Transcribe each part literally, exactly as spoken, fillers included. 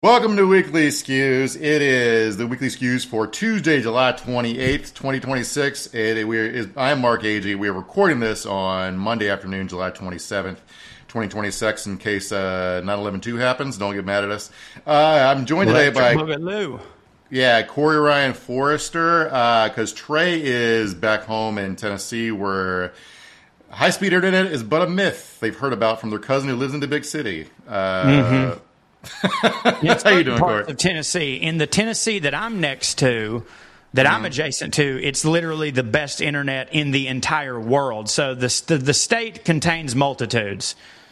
Welcome to Weekly Skews. It is the Weekly Skews for Tuesday, July twenty-eighth, twenty twenty-six. It, we are, I am Mark Agee. We are recording this on Monday afternoon, July twenty-seventh, twenty twenty-six, in case uh, nine eleven two happens. Don't get mad at us. Uh, I'm joined today by... Boogaloo. Yeah, Corey Ryan Forrester, because uh, Trey is back home in Tennessee where high-speed internet is but a myth they've heard about from their cousin who lives in the big city. Uh, mm-hmm. Yes, how you doing, Corey? Of Tennessee. In the Tennessee that I'm next to, that mm-hmm. I'm adjacent to, it's literally the best internet in the entire world. So the the, the state contains multitudes.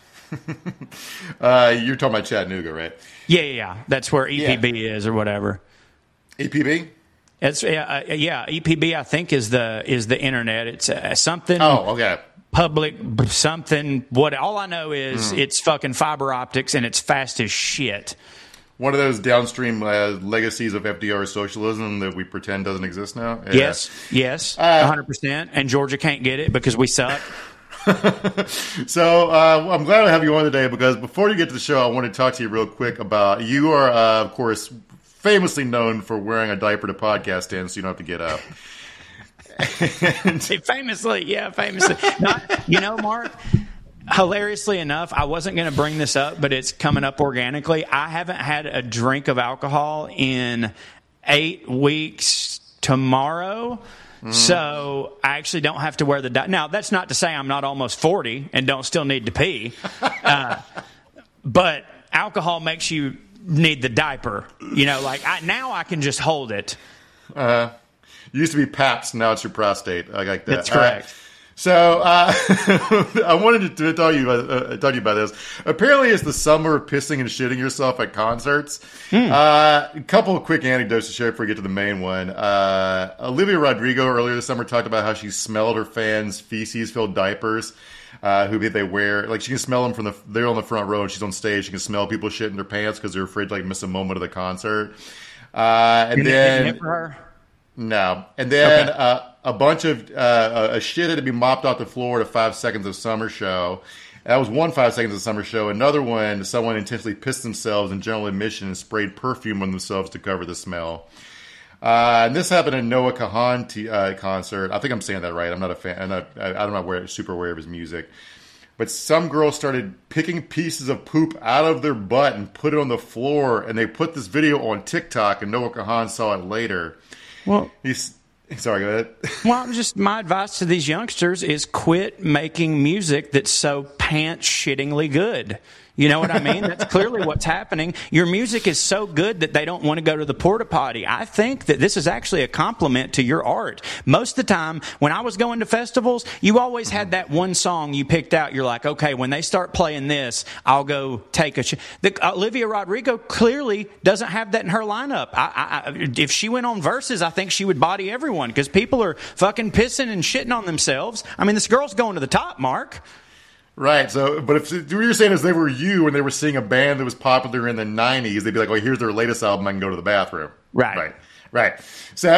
uh, you're talking about Chattanooga, right? Yeah, yeah, yeah. That's where E P B yeah. is or whatever. E P B? It's uh, yeah. E P B, I think, is the is the internet. It's uh, something. Oh, okay. Public something. What all I know is mm. it's fucking fiber optics and it's fast as shit. One of those downstream uh, legacies of F D R socialism that we pretend doesn't exist now. Yeah. Yes, yes, uh, one hundred percent. And Georgia can't get it because we suck. So uh, I'm glad to have you on today because before you get to the show, I want to talk to you real quick about you are, uh, of course, famously known for wearing a diaper to podcast in, so you don't have to get up. and, famously, yeah, famously. Not, you know, Mark, hilariously enough, I wasn't going to bring this up, but it's coming up organically. I haven't had a drink of alcohol in eight weeks tomorrow. Mm. So I actually don't have to wear the di- now. That's not to say I'm not almost forty and don't still need to pee, uh, but alcohol makes you need the diaper. You know, like I, now I can just hold it. Uh, used to be Pabst, now it's your prostate. I like that. That's correct. Uh, so uh, I wanted to tell you uh, tell you about this. Apparently, it's the summer of pissing and shitting yourself at concerts. Hmm. Uh, a couple of quick anecdotes to share before we get to the main one. Uh, Olivia Rodrigo earlier this summer talked about how she smelled her fans' feces-filled diapers. Uh, who they wear, like she can smell them from the, they're on the front row and she's on stage. She can smell people shit in their pants because they're afraid to like miss a moment of the concert. Uh, and you then, hit for her? No. And then okay. uh, a bunch of, uh, a shit had to be mopped off the floor at a five seconds of summer show. That was one five seconds of summer show. Another one, someone intentionally pissed themselves in general admission and sprayed perfume on themselves to cover the smell. Uh, and this happened at Noah Kahan t- uh, concert. I think I'm saying that right. I'm not a fan. I'm not, I, I'm not aware, super aware of his music. But some girls started picking pieces of poop out of their butt and put it on the floor. And they put this video on TikTok, and Noah Kahan saw it later. Well, he's sorry. Go ahead. Well, just my advice to these youngsters is quit making music that's so pants shittingly good. You know what I mean? That's clearly what's happening. Your music is so good that they don't want to go to the porta potty. I think that this is actually a compliment to your art. Most of the time, when I was going to festivals, you always had that one song you picked out. You're like, okay, when they start playing this, I'll go take a sh-. The, uh, Olivia Rodrigo clearly doesn't have that in her lineup. I, I, if she went on Versus, I think she would body everyone because people are fucking pissing and shitting on themselves. I mean, this girl's going to the top, Mark. Right. So, but if what you're saying is they were you and they were seeing a band that was popular in the nineties, they'd be like, "Oh, here's their latest album. I can go to the bathroom." Right. Right. Right. So,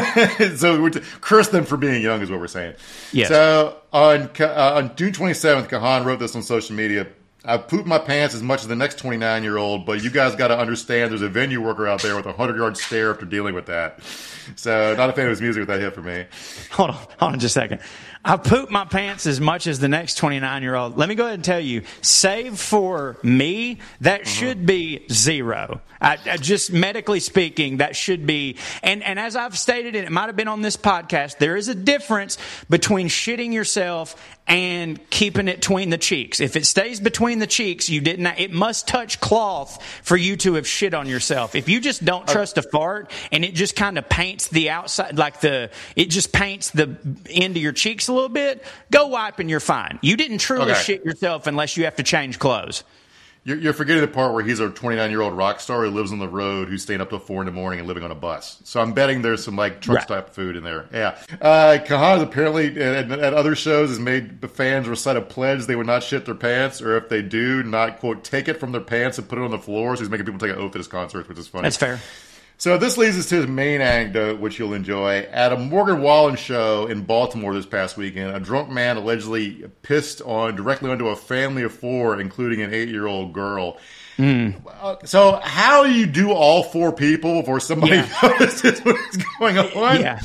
so we're t- curse them for being young is what we're saying. Yes. So on uh, on June twenty-seventh, Kahan wrote this on social media. I pooped my pants as much as the next twenty-nine year old, but you guys got to understand there's a venue worker out there with a hundred yard stare after dealing with that. So, not a fan of his music with that hit for me. Hold on, hold on just a second. I poop my pants as much as the next twenty-nine year old. Let me go ahead and tell you, save for me, that mm-hmm. should be zero. I, I just medically speaking, that should be. And, and as I've stated, and it might have been on this podcast, there is a difference between shitting yourself and keeping it between the cheeks. If it stays between the cheeks, you didn't. It must touch cloth for you to have shit on yourself. If you just don't trust a fart and it just kind of paints the outside, like the, it just paints the end of your cheeks a little bit, go wipe and you're fine. You didn't truly okay. shit yourself unless you have to change clothes. You're, you're forgetting the part where he's a twenty-nine year old rock star who lives on the road, who's staying up till four in the morning and living on a bus. So I'm betting there's some like trunks right. type of food in there. Yeah. Uh, Kahan apparently at, at other shows has made the fans recite a pledge they would not shit their pants, or if they do, not quote take it from their pants and put it on the floor. So he's making people take an oath at his concerts, which is funny. That's fair. So this leads us to the main anecdote, which you'll enjoy. At a Morgan Wallen show in Baltimore this past weekend, a drunk man allegedly pissed on directly onto a family of four, including an eight-year-old girl. Mm. So how do you do all four people before somebody yeah. notices what's going on? Yeah.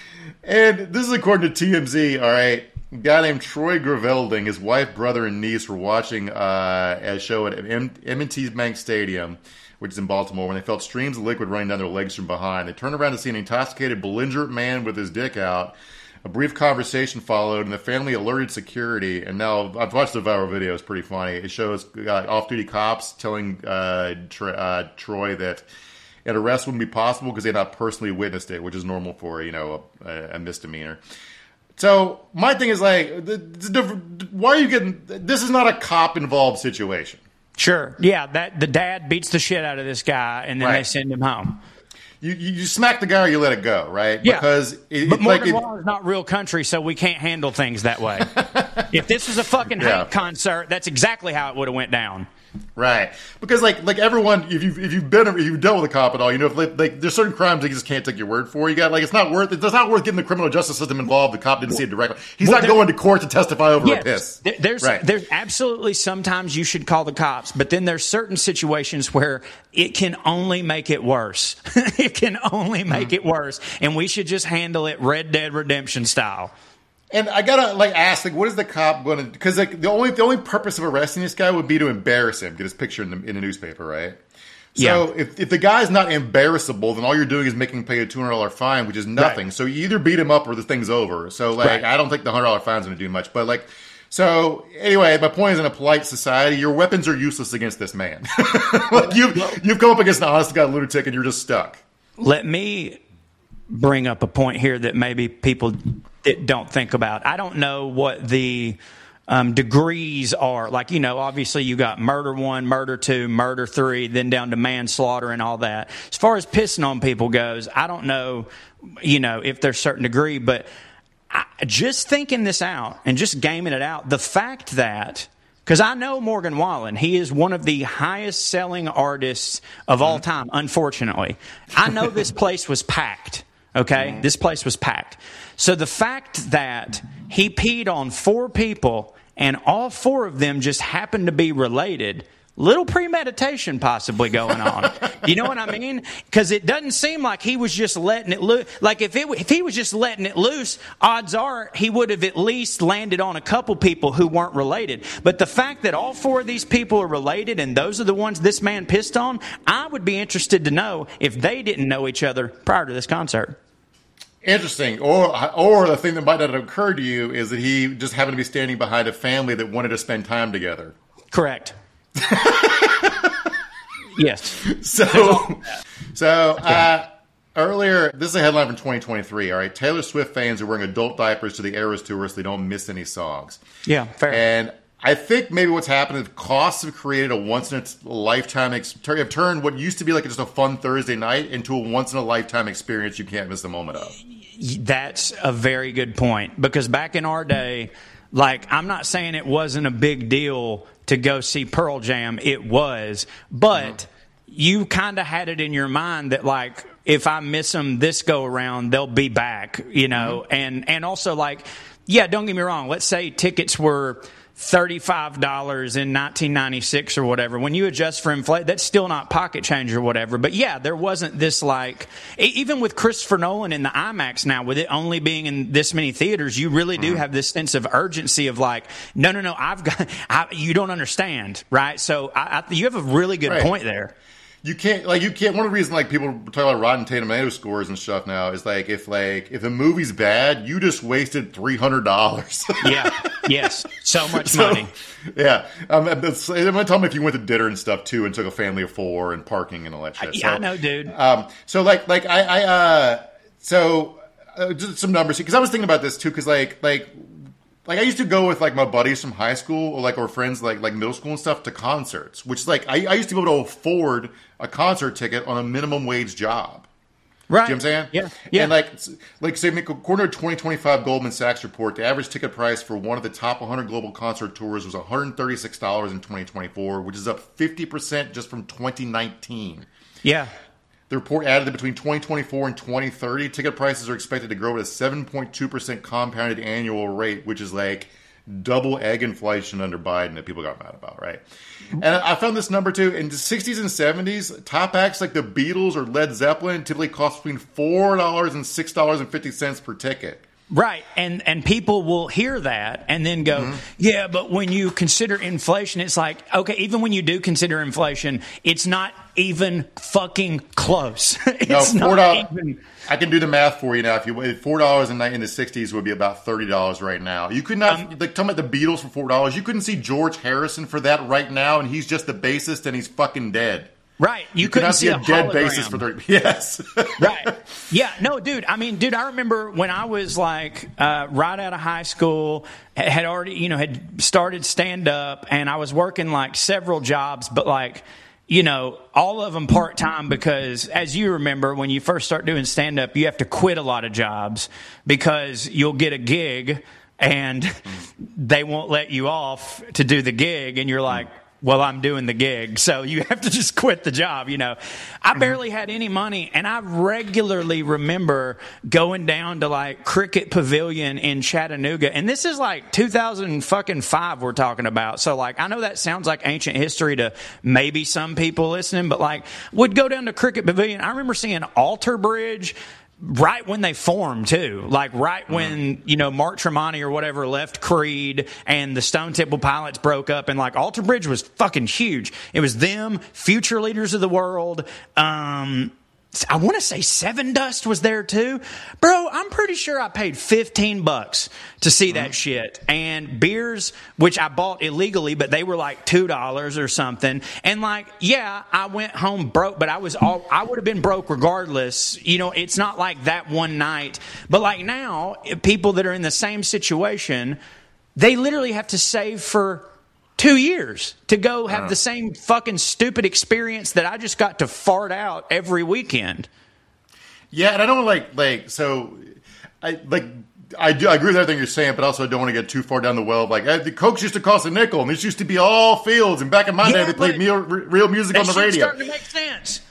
And this is according to T M Z, all right. A guy named Troy Gravelding, his wife, brother, and niece were watching uh, a show at M and T Bank Stadium, which is in Baltimore, when they felt streams of liquid running down their legs from behind. They turned around to see an intoxicated, belligerent man with his dick out. A brief conversation followed, and the family alerted security. And now, I've watched the viral video. It's pretty funny. It shows uh, off-duty cops telling uh, Tr- uh, Troy that an arrest wouldn't be possible because they had not personally witnessed it, which is normal for, you know, a, a misdemeanor. So, my thing is, like, the, the, why are you getting... This is not a cop-involved situation. Sure. Yeah, that the dad beats the shit out of this guy, and then right. they send him home. You, you you smack the guy or you let it go, right? Yeah. Because it, but Morgan like Wallen is not real country, so we can't handle things that way. If this was a fucking yeah. hate concert, that's exactly how it would have went down. Right, because like like everyone, if you if you've been if you've dealt with a cop at all, you know, if like, like there's certain crimes that you just can't take your word for. You got like it's not worth it's not worth getting the criminal justice system involved. The cop didn't see it directly. He's well, not going to court to testify over yes, a piss. There, there's right. there's absolutely sometimes you should call the cops, but then there's certain situations where it can only make it worse. It can only make mm-hmm. it worse, and we should just handle it Red Dead Redemption style. And I gotta like ask, like, what is the cop going to? Because like the only the only purpose of arresting this guy would be to embarrass him, get his picture in the in the newspaper, right? So yeah. if if the guy's not embarrassable, then all you're doing is making him pay a two hundred dollar fine, which is nothing. Right. So you either beat him up or the thing's over. So like, right. I don't think the hundred dollar fine's going to do much. But like, so anyway, my point is, in a polite society, your weapons are useless against this man. Like you you've come up against an honest guy lunatic, and you're just stuck. Let me bring up a point here that maybe people that don't think about. I don't know what the um, degrees are. Like, you know, obviously you got murder one, murder two, murder three, then down to manslaughter and all that. As far as pissing on people goes, I don't know, you know, if there's a certain degree, but I, just thinking this out and just gaming it out, the fact that, because I know Morgan Wallen, he is one of the highest selling artists of all time, unfortunately. I know this place was packed. Okay, this place was packed. So the fact that he peed on four people and all four of them just happened to be related, little premeditation possibly going on. You know what I mean? Because it doesn't seem like he was just letting it loose. Like if it, if he was just letting it loose, odds are he would have at least landed on a couple people who weren't related. But the fact that all four of these people are related and those are the ones this man pissed on, I would be interested to know if they didn't know each other prior to this concert. Interesting. Or or the thing that might not have occurred to you is that he just happened to be standing behind a family that wanted to spend time together. Correct. Yes. So, so uh, earlier, this is a headline from twenty twenty-three, all right? Taylor Swift fans are wearing adult diapers to the Eras Tour so they don't miss any songs. Yeah, fair. And I think maybe what's happened is costs have created a once-in-a-lifetime experience, have turned what used to be like just a fun Thursday night into a once-in-a-lifetime experience you can't miss a moment of. That's a very good point. Because back in our day, like, I'm not saying it wasn't a big deal to go see Pearl Jam. It was. But mm-hmm. you kind of had it in your mind that, like, if I miss them this go-around, they'll be back, you know. Mm-hmm. And, and also, like, yeah, don't get me wrong. Let's say tickets were thirty-five dollars in nineteen ninety-six or whatever. When you adjust for inflation, that's still not pocket change or whatever. But yeah, there wasn't this like, even with Christopher Nolan in the IMAX now, with it only being in this many theaters, you really do have this sense of urgency of like, no, no, no, I've got, I, you don't understand, right? So I, I, you have a really good right. point there. You can't, like, you can't, one of the reasons, like, people talk about Rotten Tomato scores and stuff now is, like, if, like, if the movie's bad, you just wasted three hundred dollars. Yeah, yes. So much so, money. Yeah. Um, it's, I'm going to tell them if you went to dinner and stuff, too, and took a family of four and parking and all that shit. Yeah, so, I know, dude. Um, so, like, like, I, I, uh, so, uh, just some numbers, because I was thinking about this, too, because, like, like, Like, I used to go with, like, my buddies from high school or, like, or friends, like, like middle school and stuff to concerts, which, like, I, I used to be able to afford a concert ticket on a minimum wage job. Right. Do you know what I'm saying? Yeah. Yeah. And, like, like say, according to a twenty twenty-five Goldman Sachs report, the average ticket price for one of the top one hundred global concert tours was one hundred thirty-six dollars in twenty twenty-four, which is up fifty percent just from twenty nineteen. Yeah. The report added that between twenty twenty-four and twenty thirty, ticket prices are expected to grow at a seven point two percent compounded annual rate, which is like double egg inflation under Biden that people got mad about, right? And I found this number too. In the sixties and seventies, top acts like the Beatles or Led Zeppelin typically cost between four dollars and six dollars and fifty cents per ticket. Right, and and people will hear that and then go, mm-hmm. yeah, but when you consider inflation, it's like, okay, even when you do consider inflation, it's not even fucking close. It's no, four dollars not even. I can do the math for you now. If you four dollars in the in the sixties would be about thirty dollars right now. You could not um, like talking about the Beatles for four dollars. You couldn't see George Harrison for that right now, and he's just the bassist and he's fucking dead. Right, you, you couldn't see see a, a dead hologram. bassist for thirty. Yes, right. Yeah, no, dude. I mean, dude, I remember when I was like uh, right out of high school, had already, you know, had started stand up, and I was working like several jobs, but like, you know, all of them part time because, as you remember, when you first start doing stand up, you have to quit a lot of jobs because you'll get a gig and they won't let you off to do the gig, and you're like, well, I'm doing the gig, so you have to just quit the job, you know. I barely had any money, and I regularly remember going down to, like, Cricket Pavilion in Chattanooga, and this is, like, two thousand five we're talking about. So, like, I know that sounds like ancient history to maybe some people listening, but, like, would go down to Cricket Pavilion. I remember seeing Alter Bridge right when they formed, too. Like, right when, you know, Mark Tremonti or whatever left Creed and the Stone Temple Pilots broke up, and, like, Alter Bridge was fucking huge. It was them, future leaders of the world. Um, I want to say Seven Dust was there, too. Bro, I'm pretty sure I paid fifteen bucks to see that shit. And beers, which I bought illegally, but they were like two dollars or something. And, like, yeah, I went home broke, but I was all, I would have been broke regardless. You know, it's not like that one night. But, like, now, people that are in the same situation, they literally have to save for two years to go have uh, the same fucking stupid experience that I just got to fart out every weekend. Yeah, and I don't like, like, so, I, like, I do I agree with everything you're saying, but also I don't want to get too far down the well of, like, the Cokes used to cost a nickel, and this used to be all fields, and back in my yeah, day, they played real, real music on the radio. Starting to make sense.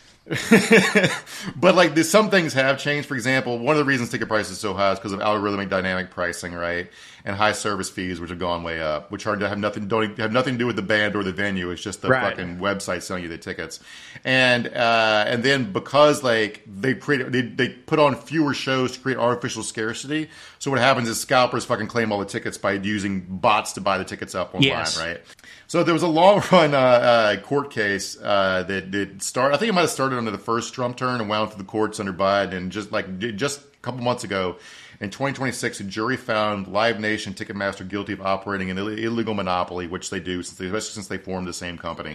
But, like, there's some things have changed. For example, one of the reasons ticket prices are so high is because of algorithmic dynamic pricing, right? And high service fees, which have gone way up, which are have nothing don't have nothing to do with the band or the venue. It's just the right. fucking website selling you the tickets. And uh, and then because like they create they, they put on fewer shows to create artificial scarcity. So what happens is scalpers fucking claim all the tickets by using bots to buy the tickets up online, yes. right? So there was a long run uh, uh, court case uh, that did start. I think it might have started under the first Trump turn and wound through the courts under Biden. And just like just a couple months ago, in twenty twenty-six, a jury found Live Nation Ticketmaster guilty of operating an Ill- illegal monopoly, which they do, since they, especially since they formed the same company.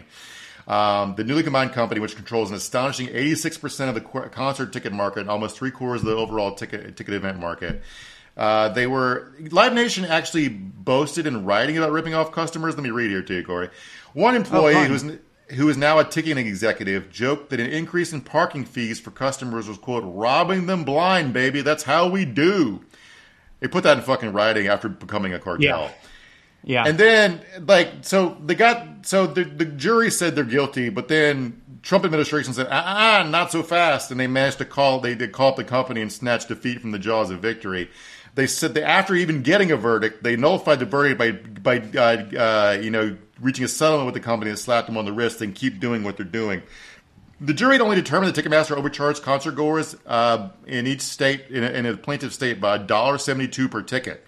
Um, the newly combined company, which controls an astonishing eighty-six percent of the qu- concert ticket market and almost three quarters of the overall ticket ticket event market. Uh, they were Live Nation actually boasted in writing about ripping off customers. Let me read here to you, Corey. One employee oh, who's who is now a ticketing executive, joked that an increase in parking fees for customers was, quote, robbing them blind, baby. That's how we do. They put that in fucking writing after becoming a cartel. Yeah. Yeah. And then, like, so they got, so the, the jury said they're guilty, but then Trump administration said, ah, uh-uh, not so fast. And they managed to call, they did call up the company and snatch defeat from the jaws of victory. They said that after even getting a verdict, they nullified the verdict by, by uh, uh, you know, reaching a settlement with the company and slapped them on the wrist and keep doing what they're doing. The jury had only determined that Ticketmaster overcharged concert goers uh, in each state, in a, in a plaintiff state, by one dollar seventy-two per ticket.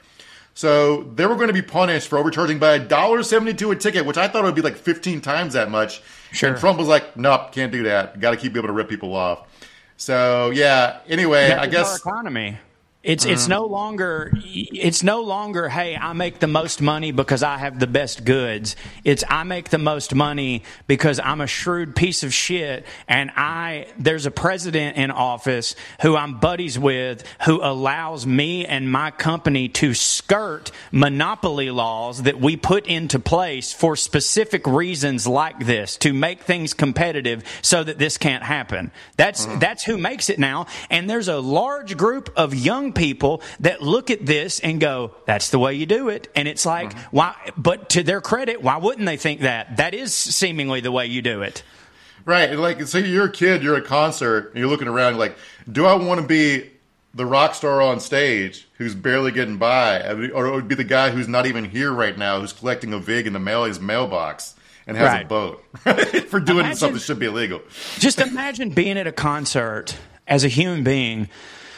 So they were going to be punished for overcharging by one dollar seventy-two a ticket, which I thought would be like fifteen times that much. Sure. And Trump was like, nope, can't do that. Got to keep able to rip people off. So, yeah, anyway, that I guess... our economy. It's mm. it's no longer it's no longer hey, I make the most money because I have the best goods. It's I make the most money because I'm a shrewd piece of shit, and I there's a president in office who I'm buddies with who allows me and my company to skirt monopoly laws that we put into place for specific reasons like this, to make things competitive so that this can't happen. That's mm. that's who makes it now, and there's a large group of young people that look at this and go, that's the way you do it. And it's like, mm-hmm. why? But to their credit, why wouldn't they think that? That is seemingly the way you do it. Right. Like, so you're a kid, you're at a concert, and you're looking around, you're like, do I want to be the rock star on stage who's barely getting by? Or it would be the guy who's not even here right now, who's collecting a vig in the mail his mailbox and has Right. a boat for doing Imagine, something that should be illegal. Just imagine being at a concert as a human being,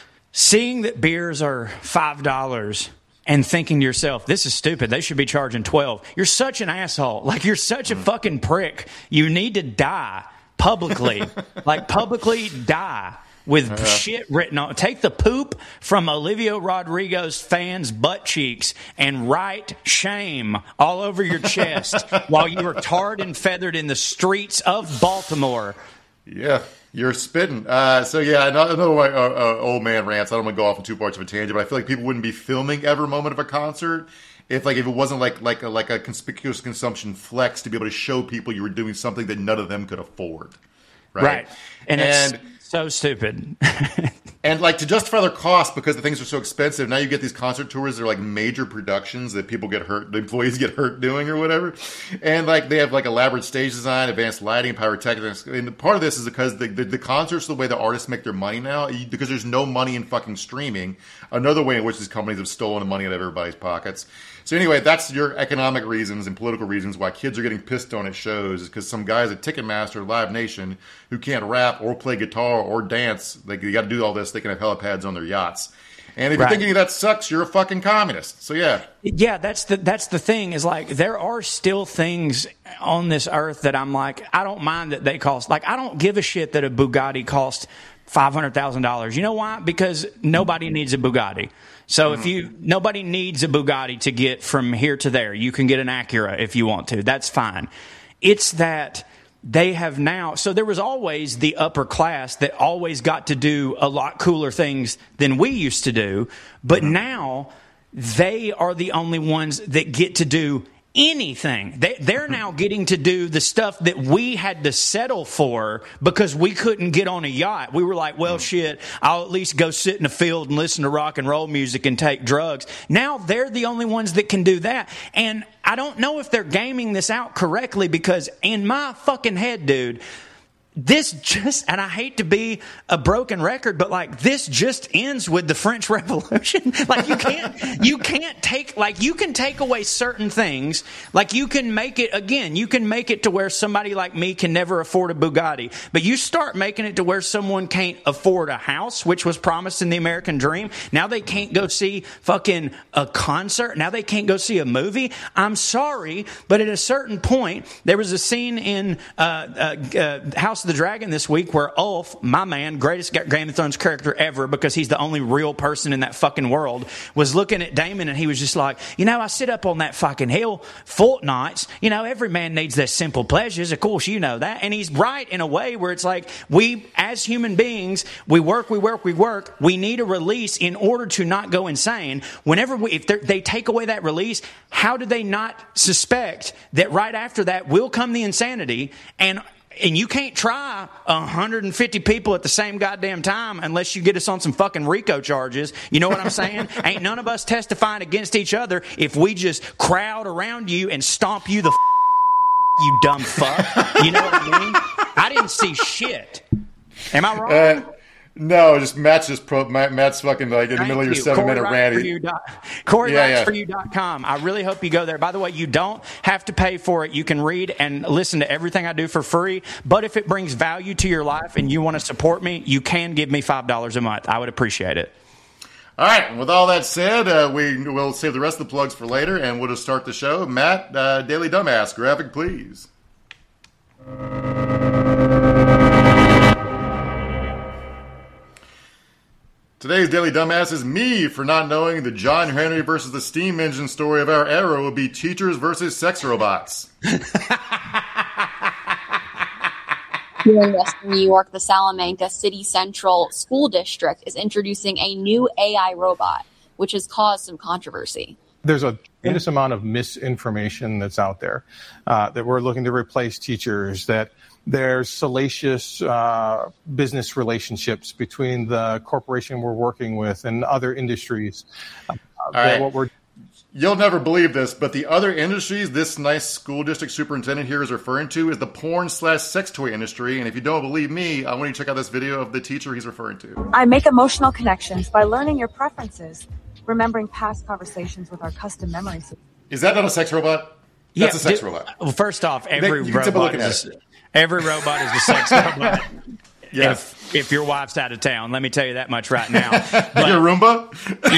seeing that beers are five dollars and thinking to yourself, this is stupid. They should be charging twelve. You're such an asshole. Like, you're such a fucking prick. You need to die publicly. Like, publicly die with uh-huh. shit written on. Take the poop from Olivia Rodrigo's fans' butt cheeks and write shame all over your chest while you were tarred and feathered in the streets of Baltimore. Yeah. You're spitting. Uh, so, yeah, another way, uh, uh, old man rants. I don't want to go off in too parts of a tangent, but I feel like people wouldn't be filming every moment of a concert if, like, if it wasn't like like a, like a conspicuous consumption flex to be able to show people you were doing something that none of them could afford. Right. Right. And, and it's so stupid. And, like, to justify their cost because the things are so expensive, now you get these concert tours that are, like, major productions that people get hurt, the employees get hurt doing or whatever. And, like, they have, like, elaborate stage design, advanced lighting, pyrotechnics. And part of this is because the, the, the concerts are the way the artists make their money now, because there's no money in fucking streaming. Another way in which these companies have stolen the money out of everybody's pockets. So anyway, that's your economic reasons and political reasons why kids are getting pissed on at shows, is because some guys at Ticketmaster, Live Nation, who can't rap or play guitar or dance, like, you got to do all this, they can have helipads on their yachts. And if right. you're thinking that sucks, you're a fucking communist. So yeah. Yeah, that's the that's the thing, is like, there are still things on this earth that I'm like, I don't mind that they cost, like, I don't give a shit that a Bugatti costs five hundred thousand dollars. You know why? Because nobody needs a Bugatti. So if you, nobody needs a Bugatti to get from here to there. You can get an Acura if you want to. That's fine. It's that they have now, so there was always the upper class that always got to do a lot cooler things than we used to do. But now they are the only ones that get to do anything. They, they're now getting to do the stuff that we had to settle for because we couldn't get on a yacht. We were like, well, shit, I'll at least go sit in a field and listen to rock and roll music and take drugs. Now they're the only ones that can do that. And I don't know if they're gaming this out correctly, because in my fucking head, dude, this just, and I hate to be a broken record, but like, this just ends with the French Revolution. Like, you can't, you can't take, like, you can take away certain things. Like, you can make it, again, you can make it to where somebody like me can never afford a Bugatti. But you start making it to where someone can't afford a house, which was promised in the American dream. Now they can't go see fucking a concert. Now they can't go see a movie. I'm sorry, but at a certain point, there was a scene in uh, uh, uh, House of the Dragon this week where Ulf, my man, greatest Game of Thrones character ever, because he's the only real person in that fucking world, was looking at Daemon and he was just like, you know, I sit up on that fucking hill fortnights. You know, every man needs their simple pleasures. Of course, you know that. And he's right in a way where it's like, we, as human beings, we work, we work, we work. We need a release in order to not go insane. Whenever we, if they take away that release, how do they not suspect that right after that will come the insanity? And And you can't try one hundred fifty people at the same goddamn time unless you get us on some fucking RICO charges. You know what I'm saying? Ain't none of us testifying against each other if we just crowd around you and stomp you the f- you dumb fuck. You know what I mean? I didn't see shit. Am I wrong? Uh, no, just Matt's just pro, Matt, Matt's fucking like in the Thank middle of your you. seven Corey minute Writes For rant. You dot, Corey Yeah, Writes yeah. For You dot com. I really hope you go there. By the way, you don't have to pay for it. You can read and listen to everything I do for free. But if it brings value to your life and you want to support me, you can give me five dollars a month. I would appreciate it. All right. With all that said, uh, we will save the rest of the plugs for later, and we'll just start the show. Matt, uh, Daily Dumbass, graphic, please. Today's Daily Dumbass is me for not knowing the John Henry versus the steam engine story of our era would be teachers versus sex robots. Here in Western New York, the Salamanca City Central School District is introducing a new A I robot, which has caused some controversy. There's a tremendous amount of misinformation that's out there, uh, that we're looking to replace teachers, that there's salacious uh, business relationships between the corporation we're working with and other industries. Uh, All right. What we're You'll never believe this, but the other industries this nice school district superintendent here is referring to is the porn slash sex toy industry. And if you don't believe me, I want you to check out this video of the teacher he's referring to. I make emotional connections by learning your preferences, remembering past conversations with our custom memory system. Is that not a sex robot? That's yeah, a sex dude, robot. Well, first off, every you can robot is a, every robot is a sex robot. Yes. If, if your wife's out of town, let me tell you that much right now. But, Your Roomba?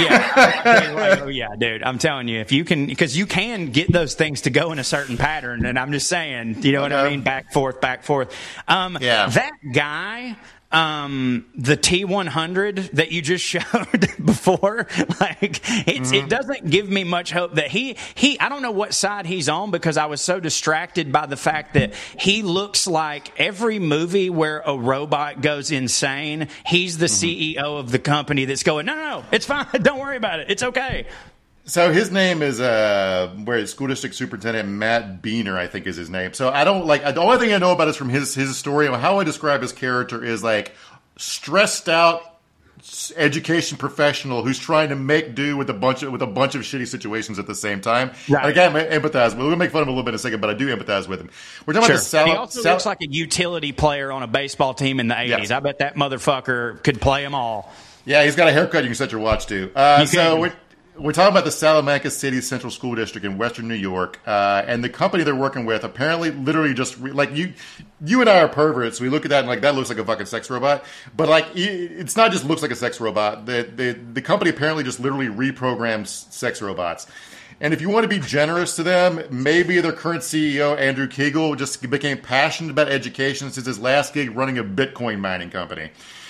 yeah, oh, yeah, dude. I'm telling you, if you can, because you can get those things to go in a certain pattern, and I'm just saying, you know what I mean? Back, forth, back, forth. Um, yeah. That guy. Um, the T one hundred that you just showed before, like it's, mm-hmm. it doesn't give me much hope that he, he, I don't know what side he's on because I was so distracted by the fact that he looks like every movie where a robot goes insane. He's the mm-hmm. C E O of the company that's going, no, no, no, it's fine. Don't worry about it. It's okay. So his name is uh, where school district superintendent Matt Beener, I think is his name. So I don't like the only thing I know about is from his his story. How I describe his character is like stressed out education professional who's trying to make do with a bunch of with a bunch of shitty situations at the same time. Right. And again, I empathize. We'll make fun of him a little bit in a second, but I do empathize with him. We're talking sure. about the Sal- He also Sal- looks like a utility player on a baseball team in the eighties. Yes. I bet that motherfucker could play them all. Yeah, he's got a haircut you can set your watch to. Uh, so we're We're talking about the Salamanca City Central School District in Western New York, uh, and the company they're working with apparently literally just re- like you, you and I are perverts. We look at that and like that looks like a fucking sex robot, but like it's not just looks like a sex robot. The the the company apparently just literally reprograms sex robots. And if you want to be generous to them, maybe their current C E O Andrew Kegel just became passionate about education since his last gig running a Bitcoin mining company.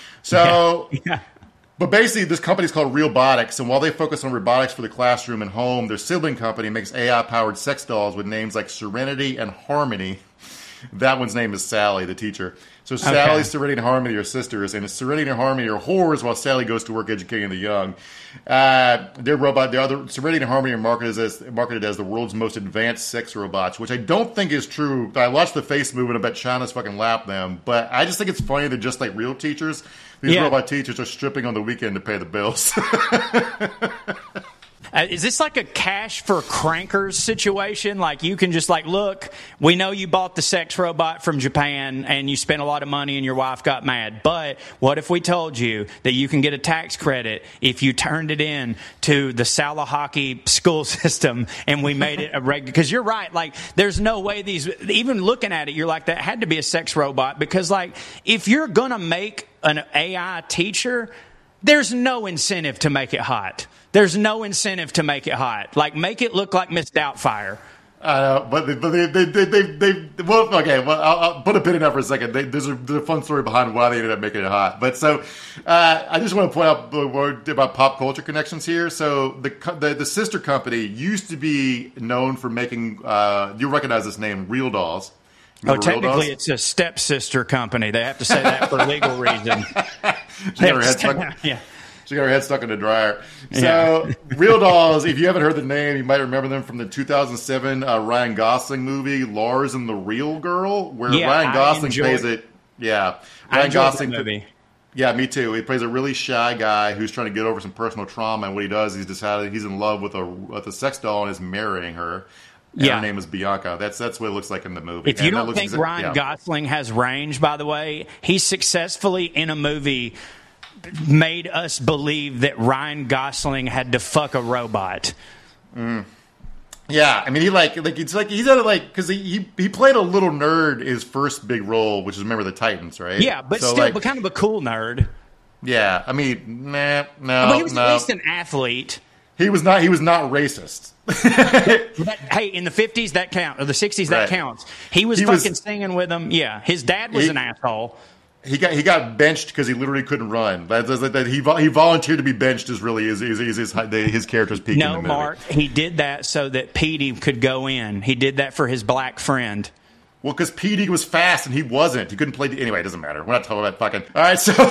So. Yeah. Yeah. But basically, this company is called Realbotics, and while they focus on robotics for the classroom and home, their sibling company makes A I-powered sex dolls with names like Serenity and Harmony. That one's name is Sally, the teacher. So Sally, okay. Serenity, and Harmony are sisters, and Serenity and Harmony are whores while Sally goes to work educating the young. Uh, their robot, the other Serenity and Harmony are marketed as marketed as the world's most advanced sex robots, which I don't think is true. I watched the face movement. I bet China's fucking lapped them, but I just think it's funny that just like real teachers, these yeah. robot teachers are stripping on the weekend to pay the bills. Uh, is this like a cash for crankers situation? Like you can just like, look, we know you bought the sex robot from Japan and you spent a lot of money and your wife got mad. But what if we told you that you can get a tax credit if you turned it in to the Salahaki school system and we made it a regular? Because you're right. Like there's no way these, even looking at it, you're like, that had to be a sex robot. Because like if you're going to make an A I teacher, there's no incentive to make it hot. There's no incentive to make it hot. Like, make it look like Miss Doubtfire. Uh, but they, but they, they, they, they, they, well, okay, well, I'll, I'll put a pin in that for a second. They, there's, a, there's a fun story behind why they ended up making it hot. But so, uh, I just want to point out a word about pop culture connections here. So the, the, the sister company used to be known for making, uh, you recognize this name, Real Dolls. Remember oh, technically it's a stepsister company. They have to say that for legal reasons. She got her head stuck. Yeah. She got her head stuck in the dryer. So, yeah. Real Dolls, if you haven't heard the name, you might remember them from the two thousand seven uh, Ryan Gosling movie, Lars and the Real Girl, where yeah, Ryan Gosling plays it. Yeah. Ryan I Gosling. That movie. Yeah, me too. He plays a really shy guy who's trying to get over some personal trauma, and what he does, he's decided he's in love with a, with a sex doll and is marrying her. And yeah. Her name is Bianca. That's that's what it looks like in the movie. If you and don't think exa- Ryan yeah. Gosling has range, by the way, he successfully, in a movie, made us believe that Ryan Gosling had to fuck a robot. Mm. Yeah, I mean, he like like it's like he's at it like because he, he he played a little nerd his first big role, which is Remember the Titans, right? Yeah, but so, still, like, but kind of a cool nerd. Yeah, I mean, nah, no, well, he was no. at least an athlete. He was not. He was not racist. that, hey, in the fifties, that counts. Or the sixties, that right. counts. He was he fucking was, singing with them. Yeah, his dad was he, an asshole. He got he got benched because he literally couldn't run. That, that, that he he volunteered to be benched is really is is, is his his character's peak. No, in the movie. Mark, he did that so that Petey could go in. He did that for his black friend. Well, because Petey was fast and he wasn't. He couldn't play. The, anyway, it doesn't matter. We're not talking about fucking. All right, so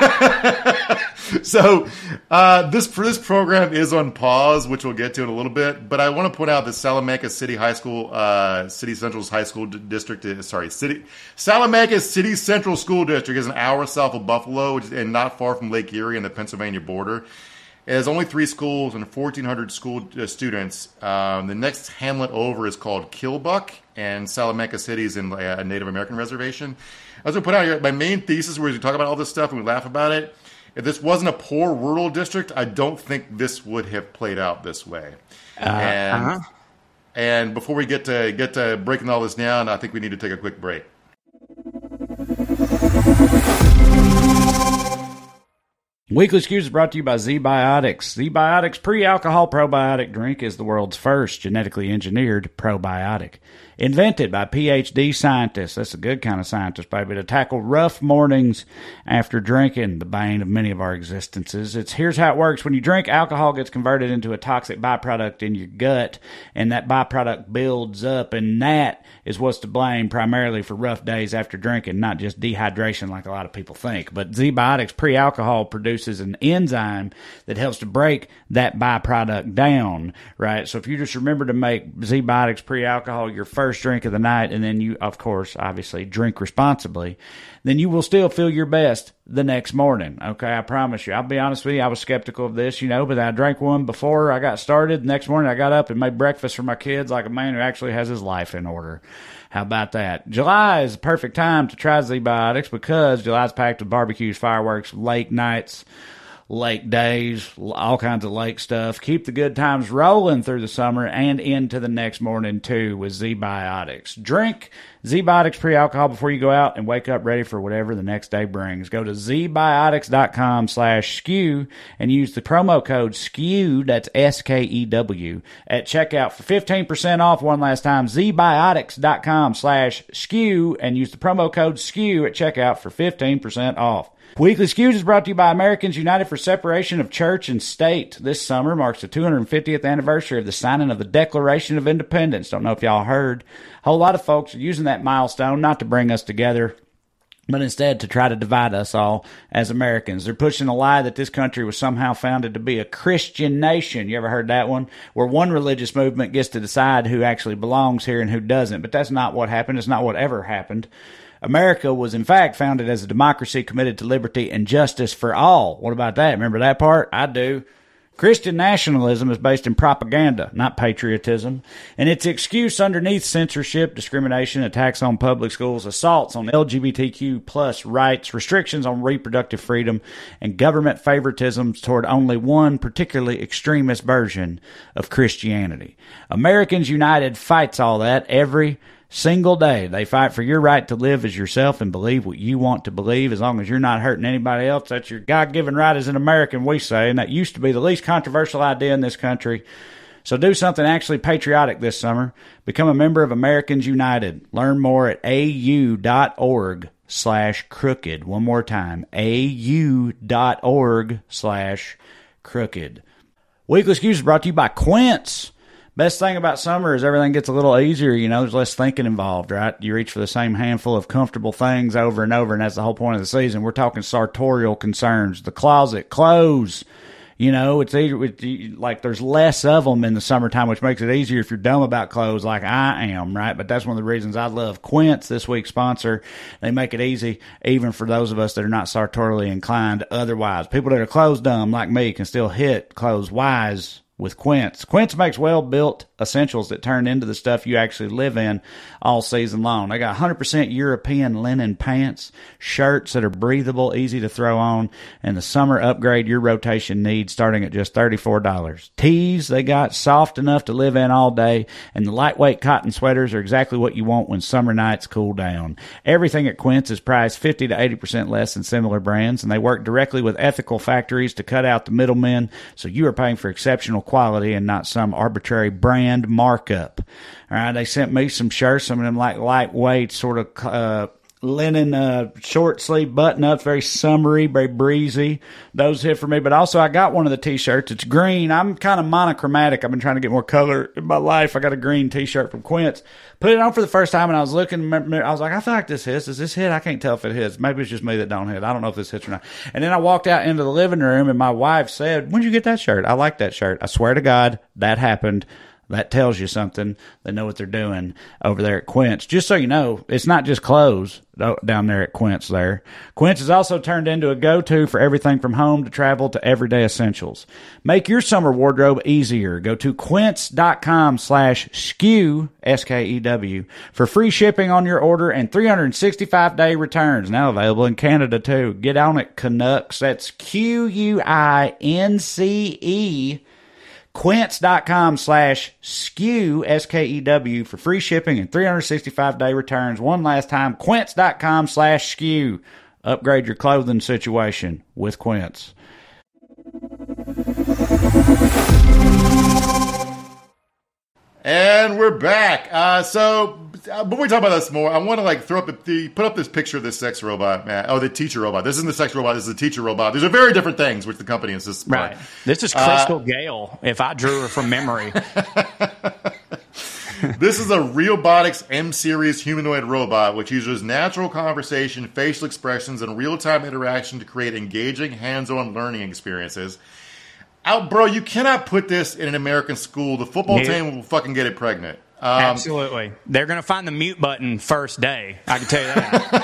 so uh, this this program is on pause, which we'll get to in a little bit. But I want to point out that Salamanca City High School, uh, City Central's high school d- district. Is, sorry, City Salamanca City Central School District is an hour south of Buffalo, which is, and not far from Lake Erie and the Pennsylvania border. It has only three schools and fourteen hundred school uh, students. Um, the next hamlet over is called Kilbuck, and Salamanca City is in a Native American reservation. I was going to put out here, my main thesis where we talk about all this stuff and we laugh about it. If this wasn't a poor rural district, I don't think this would have played out this way. Uh, and, uh-huh. and before we get to get to breaking all this down, I think we need to take a quick break. Weekly Skews is brought to you by Z-Biotics. Z-Biotics pre-alcohol probiotic drink is the world's first genetically engineered probiotic. Invented by P H D scientists, that's a good kind of scientist, baby, to tackle rough mornings after drinking, the bane of many of our existences. It's here's how it works. When you drink, alcohol gets converted into a toxic byproduct in your gut, and that byproduct builds up, and that is what's to blame primarily for rough days after drinking, not just dehydration like a lot of people think. But Z-Biotics pre-alcohol produces an enzyme that helps to break that byproduct down, right? So if you just remember to make Z-Biotics pre-alcohol your first First drink of the night, and then you, of course, obviously drink responsibly, then you will still feel your best the next morning. Okay, I promise you. I'll be honest with you, I was skeptical of this, you know, but I drank one before I got started. The next morning I got up and made breakfast for my kids like a man who actually has his life in order. How about that? July is the perfect time to try Z-Biotics because July's packed with barbecues, fireworks, lake nights, lake days, all kinds of lake stuff. Keep the good times rolling through the summer and into the next morning, too, with Z-Biotics. Drink Z-Biotics pre-alcohol before you go out and wake up ready for whatever the next day brings. Go to zbiotics.com slash skew and use the promo code SKEW, that's S K E W, at checkout for fifteen percent off. One last time, zbiotics.com slash skew and use the promo code SKEW at checkout for fifteen percent off. Weekly Skews is brought to you by Americans United for Separation of Church and State. This summer marks the two hundred fiftieth anniversary of the signing of the Declaration of Independence. Don't know if y'all heard. A whole lot of folks are using that milestone not to bring us together, but instead to try to divide us all as Americans. They're pushing a lie that this country was somehow founded to be a Christian nation. You ever heard that one? Where one religious movement gets to decide who actually belongs here and who doesn't. But that's not what happened. It's not what ever happened. America was, in fact, founded as a democracy committed to liberty and justice for all. What about that? Remember that part? I do. Christian nationalism is based in propaganda, not patriotism, and its excuse underneath censorship, discrimination, attacks on public schools, assaults on L G B T Q plus rights, restrictions on reproductive freedom, and government favoritisms toward only one particularly extremist version of Christianity. Americans United fights all that every single day. They fight for your right to live as yourself and believe what you want to believe as long as you're not hurting anybody else. That's your God-given right as an American, we say, and that used to be the least controversial idea in this country. So do something actually patriotic this summer. Become a member of Americans United. Learn more at au.org slash crooked. One more time, au.org slash crooked. Weekly Skews is brought to you by Quince. Best thing about summer is everything gets a little easier, you know, there's less thinking involved, right? You reach for the same handful of comfortable things over and over, and that's the whole point of the season. We're talking sartorial concerns, the closet, clothes, you know, it's easier, like there's less of them in the summertime, which makes it easier if you're dumb about clothes like I am, right? But that's one of the reasons I love Quince, this week's sponsor. They make it easy even for those of us that are not sartorially inclined otherwise. People that are clothes dumb like me can still hit clothes wise with Quince. Quince makes well-built essentials that turn into the stuff you actually live in all season long. They got one hundred percent European linen pants, shirts that are breathable, easy to throw on, and the summer upgrade your rotation needs starting at just thirty-four dollars. Tees they got soft enough to live in all day, and the lightweight cotton sweaters are exactly what you want when summer nights cool down. Everything at Quince is priced fifty to eighty percent less than similar brands, and they work directly with ethical factories to cut out the middlemen, so you are paying for exceptional quality and not some arbitrary brand markup. All right, they sent me some shirts, some of them like lightweight, sort of uh, linen, uh, short sleeve button ups, very summery, very breezy. Those hit for me. But also, I got one of the t-shirts. It's green. I'm kind of monochromatic. I've been trying to get more color in my life. I got a green t-shirt from Quince. Put it on for the first time, and I was looking. I was like, I feel like this hits. Does this hit? I can't tell if it hits. Maybe it's just me that don't hit. I don't know if this hits or not. And then I walked out into the living room, and my wife said, "When'd you get that shirt? I like that shirt." I swear to God, that happened That tells you something. They know what they're doing over there at Quince. Just so you know, it's not just clothes down there at Quince there. Quince has also turned into a go-to for everything from home to travel to everyday essentials. Make your summer wardrobe easier. Go to quince.com slash SKEW, S K E W, for free shipping on your order and three hundred sixty-five day returns. Now available in Canada, too. Get on it, Canucks. That's Q U I N C E. Quince.com slash SKEW, S K E W, for free shipping and three hundred sixty-five day returns. One last time, Quince.com slash SKEW. Upgrade your clothing situation with Quince. And we're back. Uh, so, uh, before we talk about this more, I want to like throw up the put up this picture of this sex robot, man. Oh, the teacher robot. This isn't the sex robot. This is the teacher robot. These are very different things, which the company insists. Right. This is Crystal uh, Gale. If I drew her from memory. This is a Realbotics M Series humanoid robot, which uses natural conversation, facial expressions, and real-time interaction to create engaging, hands-on learning experiences. Out, bro, you cannot put this in an American school. The football yeah. team will fucking get it pregnant. Um, Absolutely. They're going to find the mute button first day. I can tell you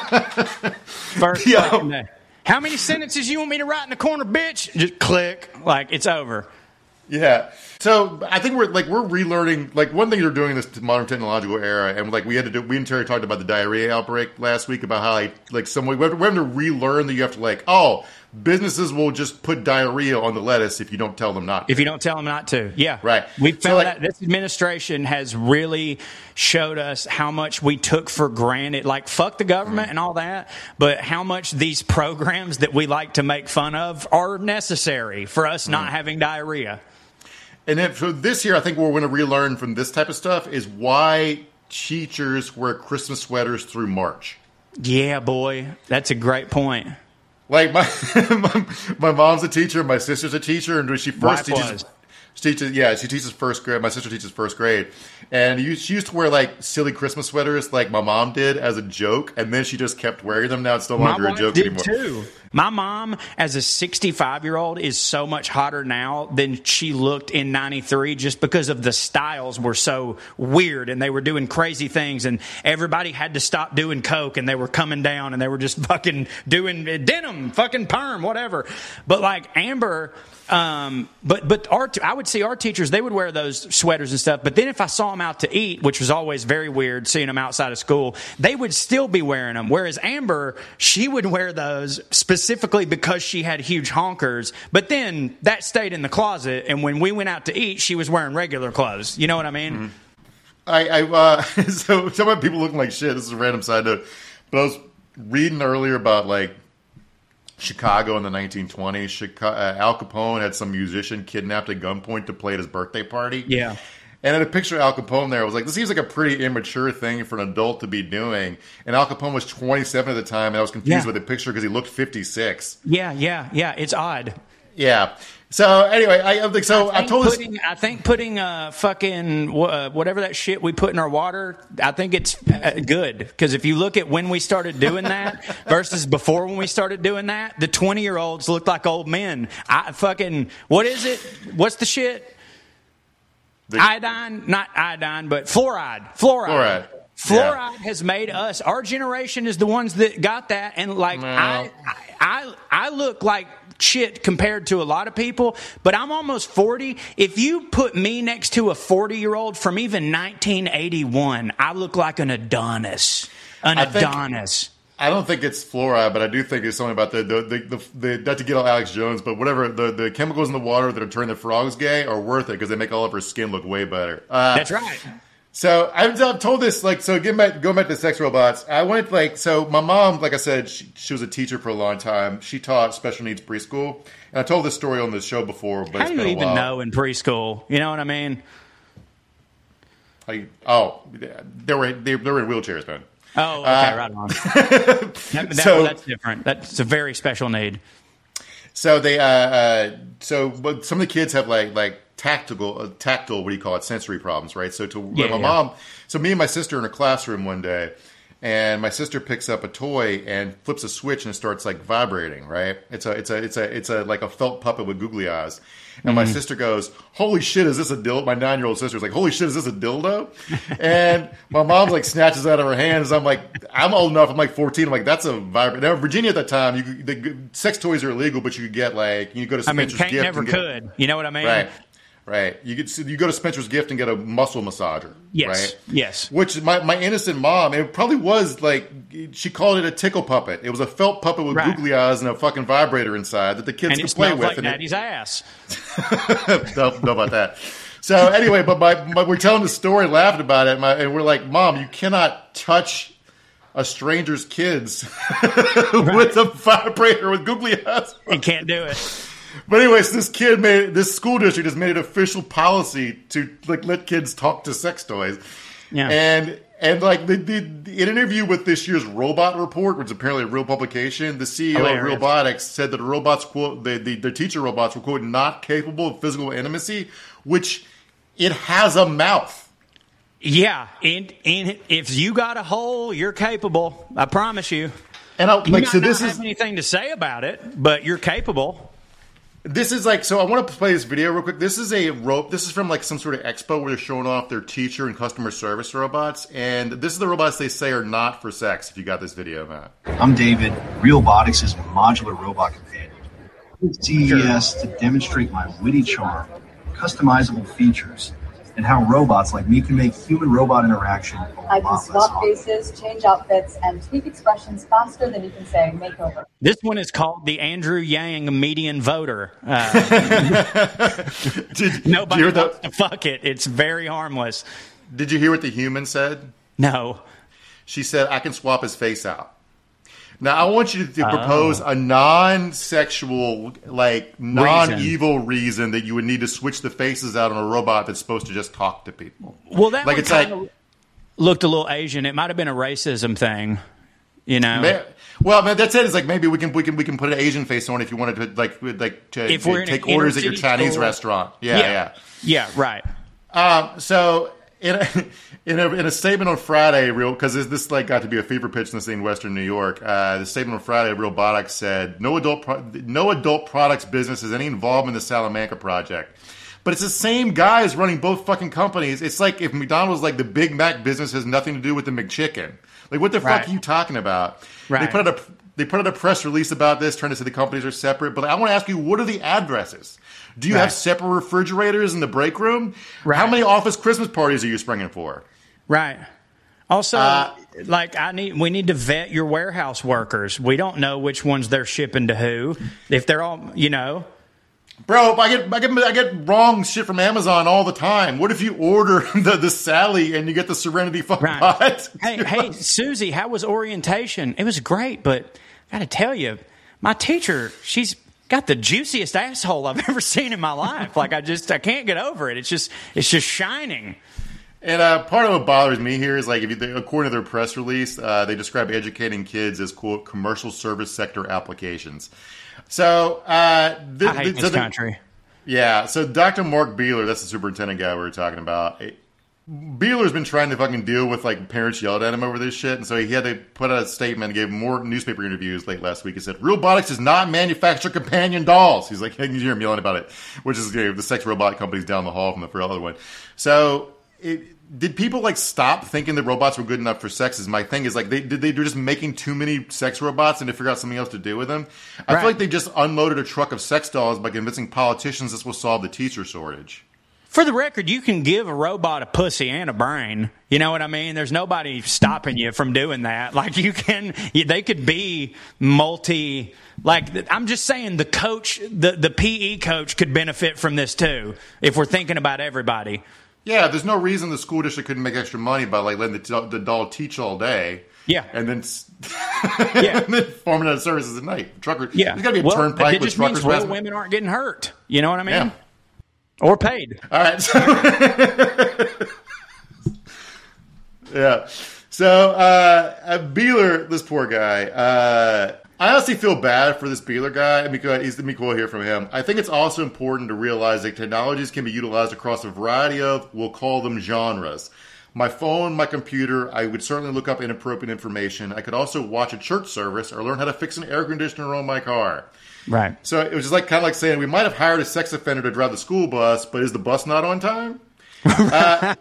that. First Yo. fucking day. How many sentences you want me to write in the corner, bitch? Just click. Like, it's over. Yeah. So I think we're like we're relearning. Like one thing they're doing in this modern technological era, and like we had to do. We and Terry talked about the diarrhea outbreak last week about how like like some we have, to, we have to relearn that you have to like oh businesses will just put diarrhea on the lettuce if you don't tell them not to. If you don't tell them not to. Yeah. Right. We found so, like, that this administration has really showed us how much we took for granted. Like, fuck the government mm-hmm. and all that, but how much these programs that we like to make fun of are necessary for us mm-hmm. not having diarrhea. And then for this year, I think what we're going to relearn from this type of stuff is why teachers wear Christmas sweaters through March. Yeah, boy. That's a great point. Like, my my, my mom's a teacher, my sister's a teacher, and when she first Likewise. teaches... She teaches, yeah, she teaches first grade. My sister teaches first grade. And you, she used to wear, like, silly Christmas sweaters like my mom did as a joke, and then she just kept wearing them. Now it's no longer my a joke did anymore. Too. My mom, as a sixty-five-year-old, is so much hotter now than she looked in ninety-three just because of the styles were so weird, and they were doing crazy things, and everybody had to stop doing coke, and they were coming down, and they were just fucking doing denim, fucking perm, whatever. But, like, Amber... Um, but but our I would see our teachers, they would wear those sweaters and stuff. But then if I saw them out to eat, which was always very weird seeing them outside of school, they would still be wearing them. Whereas Amber, she would wear those specifically because she had huge honkers. But then that stayed in the closet. And when we went out to eat, she was wearing regular clothes. You know what I mean? Mm-hmm. I, I uh, so some of people looking like shit. This is a random side note. But I was reading earlier about like Chicago in the nineteen twenties. Chicago, uh, Al Capone had some musician kidnapped at gunpoint to play at his birthday party. Yeah. And I had a picture of Al Capone there. I was like, this seems like a pretty immature thing for an adult to be doing. And Al Capone was twenty-seven at the time, and I was confused yeah. with the picture because he looked fifty-six. Yeah, yeah, yeah. It's odd. Yeah. So anyway, I like so I, I told putting, this. I think putting uh fucking uh, whatever that shit we put in our water, I think it's uh, good because if you look at when we started doing that versus before when we started doing that, the twenty year olds looked like old men. I fucking what is it? What's the shit? The, iodine, not iodine, but fluoride. Fluoride. Fluoride. Fluoride yeah. has made us. Our generation is the ones that got that, and like no. I, I, I look like shit compared to a lot of people, but I'm almost forty. If you put me next to a forty-year-old from even nineteen eighty-one, I look like an Adonis. An I think, Adonis. I don't think it's fluoride, but I do think it's something about the the, the, the, the not to get on Alex Jones, but whatever, the, the chemicals in the water that are turning the frogs gay are worth it because they make all of her skin look way better. Uh, That's right. So I've, I've told this, like, so getting back, going back to sex robots, I went, like, so my mom, like I said, she, she was a teacher for a long time. She taught special needs preschool. And I told this story on the show before, but How it's do been you a even while. know in preschool? You know what I mean? I, oh, they were, they, they were in wheelchairs, man. Oh, okay, Uh, right on. that, that, so- well, that's different. That's a very special need. So they, uh, uh, so but some of the kids have like like tactical, uh, tactile, what do you call it, sensory problems, right? So to Yeah, my yeah. mom, so me and my sister in a classroom one day, and my sister picks up a toy and flips a switch and it starts like vibrating. Right? It's a it's a it's a it's a like a felt puppet with googly eyes. And my mm-hmm. sister goes, "Holy shit, is this a dildo?" My nine-year-old sister's like, "Holy shit, is this a dildo?" And my mom's like snatches it out of her hands. I'm like, I'm old enough. I'm like fourteen. I'm like, that's a vibrant. Now, Virginia at that time, you could, the, sex toys are illegal, but you could get like you go to Spencer's I mean, Gift. Never and get, could. You know what I mean? Right. Right. You could you go to Spencer's Gift and get a muscle massager. Yes. Right? Yes. Which my, my innocent mom, it probably was like, she called it a tickle puppet. It was a felt puppet with right. googly eyes and a fucking vibrator inside that the kids and could play with. Like and Daddy's it, ass. don't know about that. So anyway, but my, my, we're telling the story, laughing about it, my, and we're like, Mom, you cannot touch a stranger's kids with a vibrator with googly eyes. You can't do it. But anyways, this kid made this school district has made it official policy to like let kids talk to sex toys. Yeah. And and like the, the, in an interview with this year's Robot Report, which is apparently a real publication, the C E O Hilarious. of Robotics said that the robots quote the, the the teacher robots were quote not capable of physical intimacy, which it has a mouth. Yeah, and, and if you got a hole, you're capable. I promise you. And I, you like might so, not this have is anything to say about it, but you're capable. This is like, so I want to play this video real quick. This is a rope. This is from like some sort of expo where they're showing off their teacher and customer service robots. And this is the robots they say are not for sex, if you got this video, Matt. I'm David, Realbotics is a modular robot companion. At C E S to demonstrate my witty charm, customizable features, and how robots like me can make human-robot interaction a I can lot swap less faces, change outfits, and tweak expressions faster than you can say makeover. This one is called the Andrew Yang median voter. Uh, did, nobody did wants the, to fuck it. It's very harmless. Did you hear what the human said? No. She said, I can swap his face out. Now, I want you to, to propose oh. a non-sexual, like, non-evil reason. reason that you would need to switch the faces out on a robot that's supposed to just talk to people. Well, that like one it's like looked a little Asian. It might have been a racism thing, you know. May, well, man, that's it. It's like maybe we can we can we can put an Asian face on if you wanted to like like to, if to we're take in orders at your Chinese store. restaurant. Yeah, yeah, yeah, yeah, right. Um, so. In a, in a in a statement on Friday, real because this, this like got to be a fever pitch in the state in Western New York. Uh, the statement on Friday, Realbotics said no adult pro- no adult products business has any involvement in the Salamanca project, but it's the same guys running both fucking companies. It's like if McDonald's like the Big Mac business has nothing to do with the McChicken. Like what the right. fuck are you talking about? Right. They put out a they put out a press release about this, trying to say the companies are separate. But I want to ask you, what are the addresses? Do you right. have separate refrigerators in the break room? Right. How many office Christmas parties are you springing for? Right. Also, uh, like I need, we need to vet your warehouse workers. We don't know which ones they're shipping to who. If they're all, you know, bro, I get I get I get wrong shit from Amazon all the time. What if you order the, the Sally and you get the Serenity fucking right. pot? Hey, hey, Susie, how was orientation? It was great, but I got to tell you, my teacher, she's got the juiciest asshole I've ever seen in my life. Like I just I can't get over it. It's just it's just shining. And uh, part of what bothers me here is like if you, according to their press release, uh, they describe educating kids as quote commercial service sector applications. So uh, the, I hate the, this so the, country. Yeah. So Doctor Mark Beeler, that's the superintendent guy we were talking about. Beeler's been trying to fucking deal with like parents yelled at him over this shit, and so he had to put out a statement and gave more newspaper interviews late last week. He said, Realbotics does not manufacture companion dolls. He's like, you can hear him yelling about it, which is you know, the sex robot company's down the hall from the other one. So it, did people like stop thinking that robots were good enough for sex? Is my thing is like, they did they do just making too many sex robots and to figure out something else to do with them? I right. feel like they just unloaded a truck of sex dolls by convincing politicians this will solve the teacher shortage. For the record, you can give a robot a pussy and a brain. You know what I mean? There's nobody stopping you from doing that. Like you can, they could be multi. Like I'm just saying, the coach, the the P E coach could benefit from this too. If we're thinking about everybody. Yeah, there's no reason the school district couldn't make extra money by like letting the, the doll teach all day. Yeah, and then yeah, and then performing out of services at night. Trucker, yeah, there's got to be a well, turnpike it with just means truckers. real women aren't getting hurt. You know what I mean? Yeah. Or paid. All right. So yeah. So uh, Beeler, this poor guy. Uh, I honestly feel bad for this Beeler guy. Because he's let me quote here from him. I think it's also important to realize that technologies can be utilized across a variety of, we'll call them genres. my phone, my computer. I would certainly look up inappropriate information. I could also watch a church service or learn how to fix an air conditioner on my car. Right. So it was just like kind of like saying we might have hired a sex offender to drive the school bus, but is the bus not on time? uh,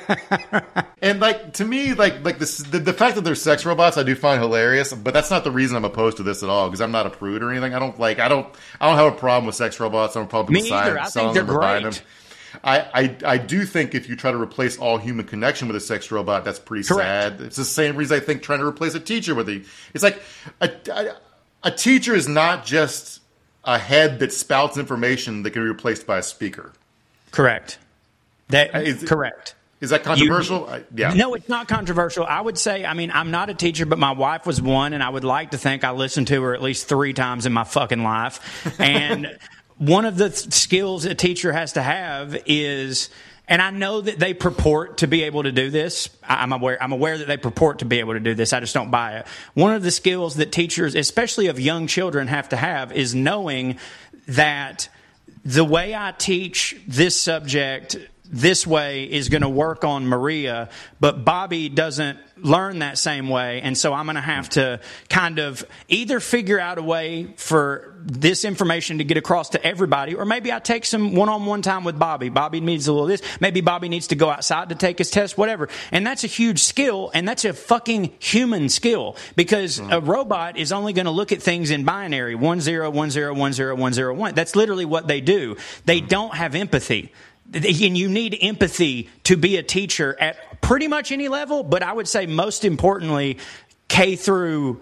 and like to me, like like this, the, the fact that they're sex robots, I do find hilarious. But that's not the reason I'm opposed to this at all. Because I'm not a prude or anything. I don't like. I don't. I don't have a problem with sex robots. I don't have a problem with Me either. I think they're great. I, I I do think if you try to replace all human connection with a sex robot, that's pretty Correct. sad. It's the same reason I think trying to replace a teacher with a. It's like a, a, a teacher is not just a head that spouts information that can be replaced by a speaker. Correct. That is correct. Is that controversial? You, I, yeah. No, it's not controversial. I would say, I mean, I'm not a teacher, but my wife was one, and I would like to think I listened to her at least three times in my fucking life. And one of the th- skills a teacher has to have is, and I know that they purport to be able to do this. I'm aware, I'm aware that they purport to be able to do this. I just don't buy it. One of the skills that teachers, especially of young children, have to have is knowing that the way I teach this subject this way is going to work on Maria, but Bobby doesn't learn that same way. And so I'm going to have to kind of either figure out a way for this information to get across to everybody, or maybe I take some one-on-one time with Bobby. Bobby needs a little of this. Maybe Bobby needs to go outside to take his test, whatever. And that's a huge skill, and that's a fucking human skill, because mm. a robot is only going to look at things in binary, one zero, one zero, one zero, one zero, one. That's literally what they do. They mm. don't have empathy. And you need empathy to be a teacher at pretty much any level, but I would say most importantly, K through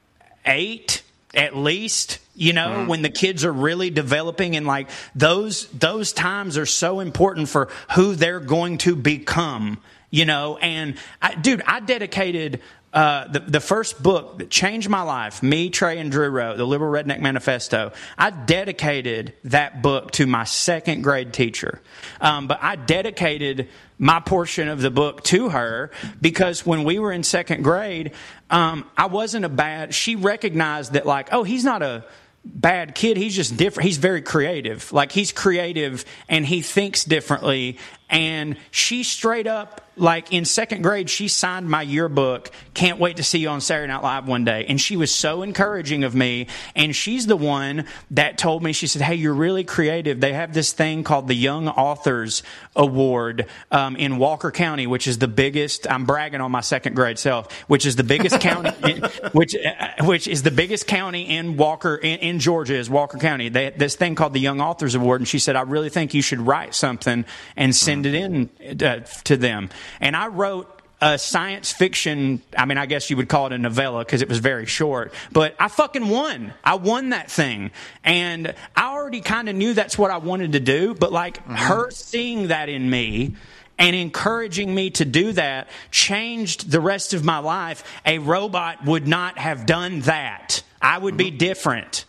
eight at least, you know, mm-hmm. when the kids are really developing, and like those those times are so important for who they're going to become, you know. And I, dude, I dedicated Uh, the, the first book that changed my life, me, Trey, and Drew wrote, The Liberal Redneck Manifesto. I dedicated that book to my second grade teacher. Um, but I dedicated my portion of the book to her because when we were in second grade, um, I wasn't a bad, she recognized that like, oh, he's not a bad kid. He's just different. He's very creative. Like he's creative and he thinks differently. And she straight up, like in second grade, she signed my yearbook, "Can't wait to see you on Saturday Night Live one day." And she was so encouraging of me. And she's the one that told me, she said, "Hey, you're really creative. They have this thing called the Young Authors Award um, in Walker County, which is the biggest," I'm bragging on my second grade self, which is the biggest county, in, which uh, which is the biggest county in Walker, in, in Georgia is Walker County. They, this thing called the Young Authors Award. And she said, "I really think you should write something and send it in uh, to them." And I wrote a science fiction, I mean, I guess you would call it a novella because it was very short, but I fucking won. I won that thing. And I already kind of knew that's what I wanted to do, but like mm-hmm. her seeing that in me and encouraging me to do that changed the rest of my life. A robot would not have done that. I would mm-hmm. be different.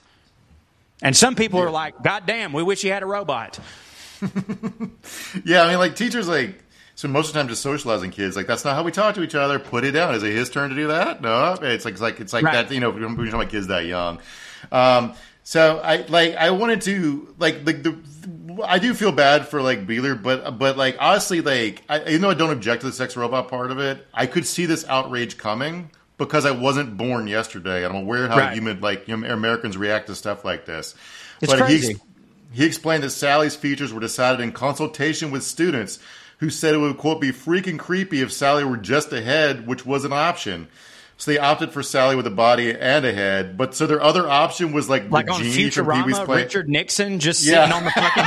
And some people yeah. are like, "God damn, we wish you had a robot." Yeah, I mean, like teachers, like, so most of the time just socializing kids, like that's not how we talk to each other. Put it down. Is it his turn to do that? No, it's like it's like it's like right. that. You know, we're talking about kids that young. Um, so I like I wanted to like the, the I do feel bad for like Beeler, but but like honestly, like I, even though I don't object to the sex robot part of it, I could see this outrage coming because I wasn't born yesterday. I'm aware how right. human like you know, Americans react to stuff like this. It's but crazy. He, he explained that Sally's features were decided in consultation with students, who said it would, quote, be freaking creepy if Sally were just a head, which was an option. So they opted for Sally with a body and a head. But so their other option was like, like the on genie Futurama, Richard Nixon just yeah. sitting on the fucking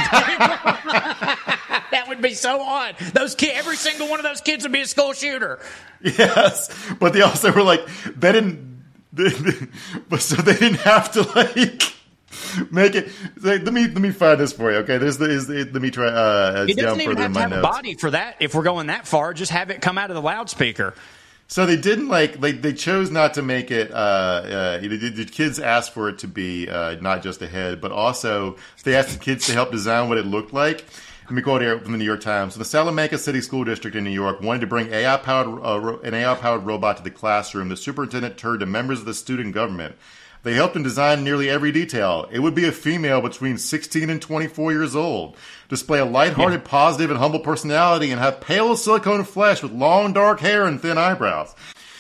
table. That would be so odd. Those kids, every single one of those kids would be a school shooter. Yes, but they also were like, they didn't, they, they, but so they didn't have to like. Make it. Let me let me find this for you. Okay, there's the. Is the let me try. Uh, it doesn't even have to have notes. a body for that. If we're going that far, just have it come out of the loudspeaker. So they didn't like. They they chose not to make it. Uh, uh, the, the kids asked for it to be uh, not just a head, but also they asked the kids to help design what it looked like. Let me quote here from the New York Times. So the Salamanca City School District in New York wanted to bring A I-powered uh, an A I-powered robot to the classroom. The superintendent turned to members of the student government. They helped him design nearly every detail. It would be a female between sixteen and twenty-four years old, display a lighthearted, yeah. positive, and humble personality, and have pale silicone flesh with long dark hair and thin eyebrows.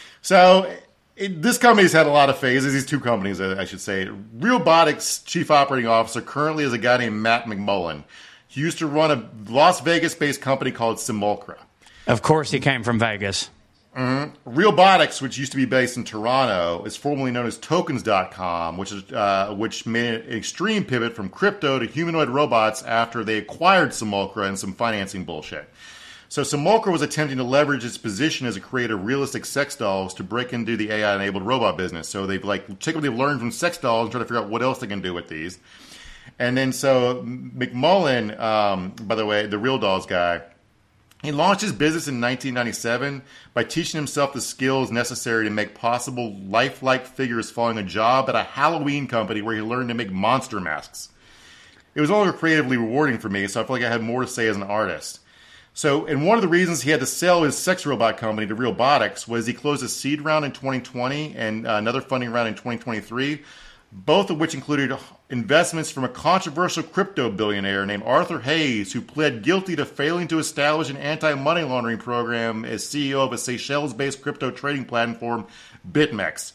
So it, this company's had a lot of phases. These two companies, I should say. Realbotix chief operating officer currently is a guy named Matt McMullen. He used to run a Las Vegas-based company called Simulcra. Of course he came from Vegas. Mm-hmm. Realbotix, which used to be based in Toronto, is formerly known as Tokens dot com, which is uh, which made an extreme pivot from crypto to humanoid robots after they acquired Simulcra and some financing bullshit. So Simulcra was attempting to leverage its position as a creator of realistic sex dolls to break into the A I-enabled robot business. So they've like taken what they've learned from sex dolls and try to figure out what else they can do with these. And then so McMullen, um, by the way, the Real Dolls guy, he launched his business in nineteen ninety-seven by teaching himself the skills necessary to make possible lifelike figures following a job at a Halloween company where he learned to make monster masks. It was all creatively rewarding for me, so I feel like I had more to say as an artist. So, and one of the reasons he had to sell his sex robot company to Realbotix was he closed a seed round in twenty twenty and uh, another funding round in twenty twenty-three, both of which included investments from a controversial crypto billionaire named Arthur Hayes, who pled guilty to failing to establish an anti-money laundering program as C E O of a Seychelles-based crypto trading platform, BitMEX.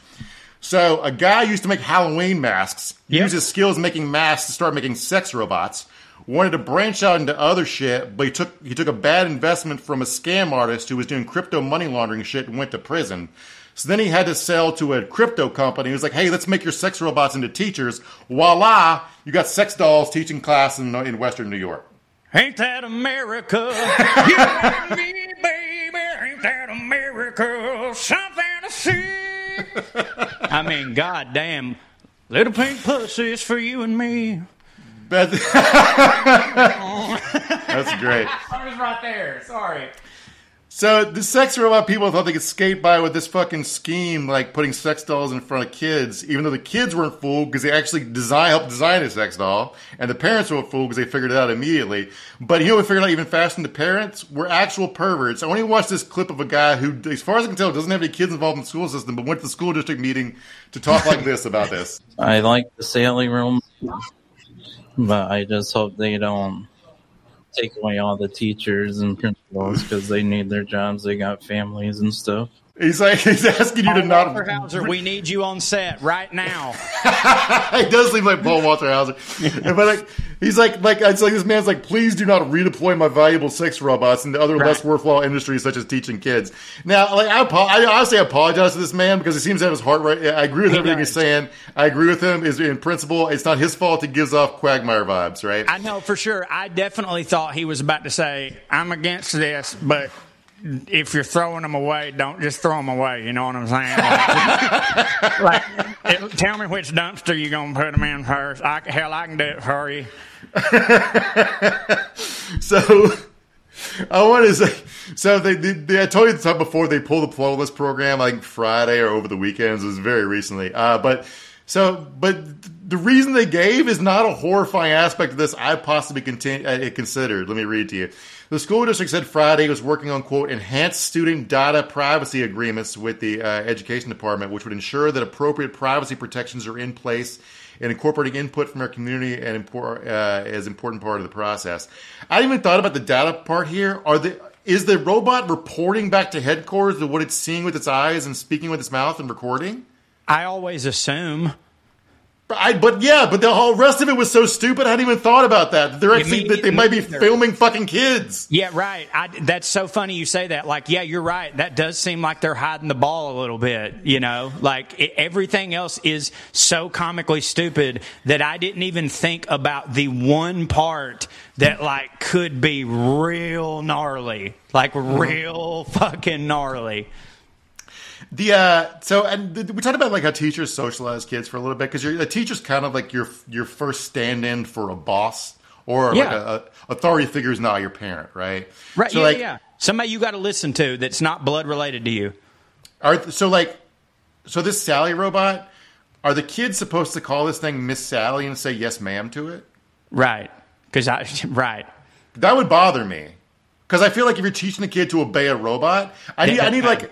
So a guy used to make Halloween masks, yep. used his skills making masks to start making sex robots, wanted to branch out into other shit, but he took he took a bad investment from a scam artist who was doing crypto money laundering shit and went to prison. So then he had to sell to a crypto company. He was like, hey, let's make your sex robots into teachers. Voila, you got sex dolls teaching class in, in Western New York. Ain't that America? You and me, baby. Ain't that America? Something to see. I mean, goddamn. Little pink pussies for you and me. That's, That's great. I was right there. Sorry. So the sex robot people thought they could skate by with this fucking scheme, like putting sex dolls in front of kids, even though the kids weren't fooled because they actually design, helped design a sex doll, and the parents weren't fooled because they figured it out immediately. But you know what we figured out even faster than the parents? We're actual perverts. I only watched this clip of a guy who, as far as I can tell, doesn't have any kids involved in the school system, but went to the school district meeting to talk like this about this. I like the sailing room, but I just hope they don't take away all the teachers and principals because they need their jobs. They got families and stuff. He's like, he's asking you Paul to not. Walter Hauser, we need you on set right now. It does seem like Paul Walter Hauser, but like he's like, like it's like this man's like, please do not redeploy my valuable sex robots into other right. less worthwhile industries such as teaching kids. Now, like I, I honestly apologize to this man because he seems to have his heart right. I agree with he everything does. he's saying. I agree with him. Is in principle, it's not his fault. He gives off Quagmire vibes, right? I know for sure. I definitely thought he was about to say, "I'm against this," but. If you're throwing them away, don't just throw them away. You know what I'm saying? Like, like it, tell me which dumpster you're going to put them in first. I, hell, I can do it for you. So, I want to say, so they, they, they I told you the time before they pulled the plug on this program, like Friday or over the weekends. It was very recently. Uh, but so, but the reason they gave is not a horrifying aspect of this I possibly continue, uh, considered. Let me read to you. The school district said Friday it was working on, quote, enhanced student data privacy agreements with the uh, education department, which would ensure that appropriate privacy protections are in place and incorporating input from our community and impor- uh, as an important part of the process. I didn't even thought about the data part here. Are the Is the robot reporting back to headquarters of what it's seeing with its eyes and speaking with its mouth and recording? I always assume. I, but yeah, but the whole rest of it was so stupid. I hadn't even thought about that. They're actually that they might be filming fucking kids. Yeah, right. I, that's so funny you say that. Like, yeah, you're right. That does seem like they're hiding the ball a little bit. You know, like it, everything else is so comically stupid that I didn't even think about the one part that like could be real gnarly, like real fucking gnarly. The uh, so and the, we talked about like how teachers socialize kids for a little bit because a teacher's kind of like your your first stand-in for a boss or yeah. like a, a authority figure is not your parent, right? Right. So yeah, like, yeah. Somebody you got to listen to that's not blood related to you. Are so like so this Sally robot? Are the kids supposed to call this thing Miss Sally and say yes, ma'am to it? Right. Because I right. That would bother me because I feel like if you're teaching a kid to obey a robot, I need I need like.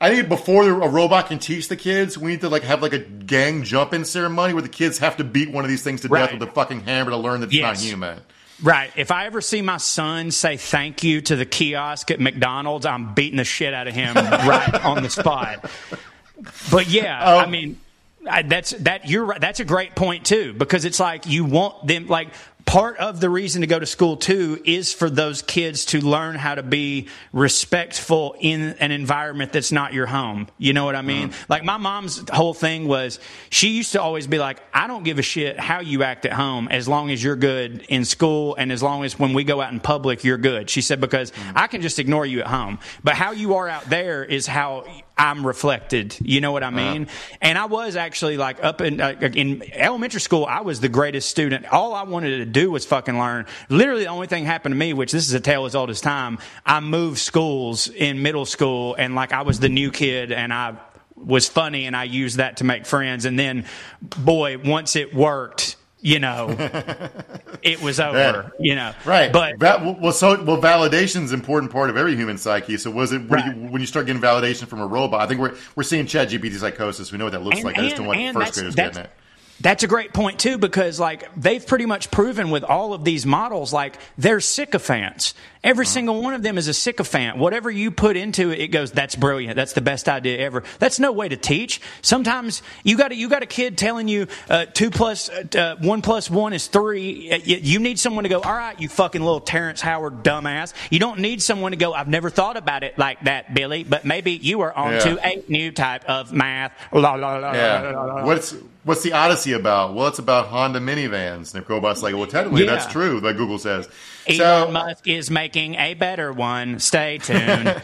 I think before a robot can teach the kids, we need to like have like a gang jump-in ceremony where the kids have to beat one of these things to Right. death with a fucking hammer to learn that it's Yes. not human. Right. If I ever see my son say thank you to the kiosk at McDonald's, I'm beating the shit out of him right on the spot. But yeah, Oh. I mean, I, that's that. You're right. That's a great point too, because it's like you want them. Like part of the reason to go to school too is for those kids to learn how to be respectful in an environment that's not your home. You know what I mean? Mm-hmm. Like my mom's whole thing was she used to always be like, I don't give a shit how you act at home as long as you're good in school and as long as when we go out in public you're good. She said, because Mm-hmm. I can just ignore you at home, but how you are out there is how I'm reflected. You know what I mean? Uh-huh. And I was actually like up in uh, in elementary school, I was the greatest student. All I wanted to do was fucking learn. Literally the only thing happened to me, which this is a tale as old as time, I moved schools in middle school and like I was the new kid and I was funny and I used that to make friends. And then, boy, once it worked, you know, it was over, Yeah. you know. Right. But Va- well, so well, validation is an important part of every human psyche. So was it when, Right. you, when you start getting validation from a robot? I think we're we're seeing ChatGPT psychosis. We know what that looks And- like. I just and- don't want and first that's- graders that's- getting it. That's a great point too, because like they've pretty much proven with all of these models, like they're sycophants. Every single one of them is a sycophant. Whatever you put into it, it goes, that's brilliant. That's the best idea ever. That's no way to teach. Sometimes you got a, you got a kid telling you uh, two plus uh, one plus one is three. You, you need someone to go, all right, you fucking little Terrence Howard dumbass. You don't need someone to go, I've never thought about it like that, Billy, but maybe you are on Yeah. to a new type of math. La, la, la, Yeah. la, la, la. What's what's the Odyssey about? Well, it's about Honda minivans. And if robot's like, well, technically Yeah. that's true, like Google says. Elon So, Musk is making a better one. Stay tuned.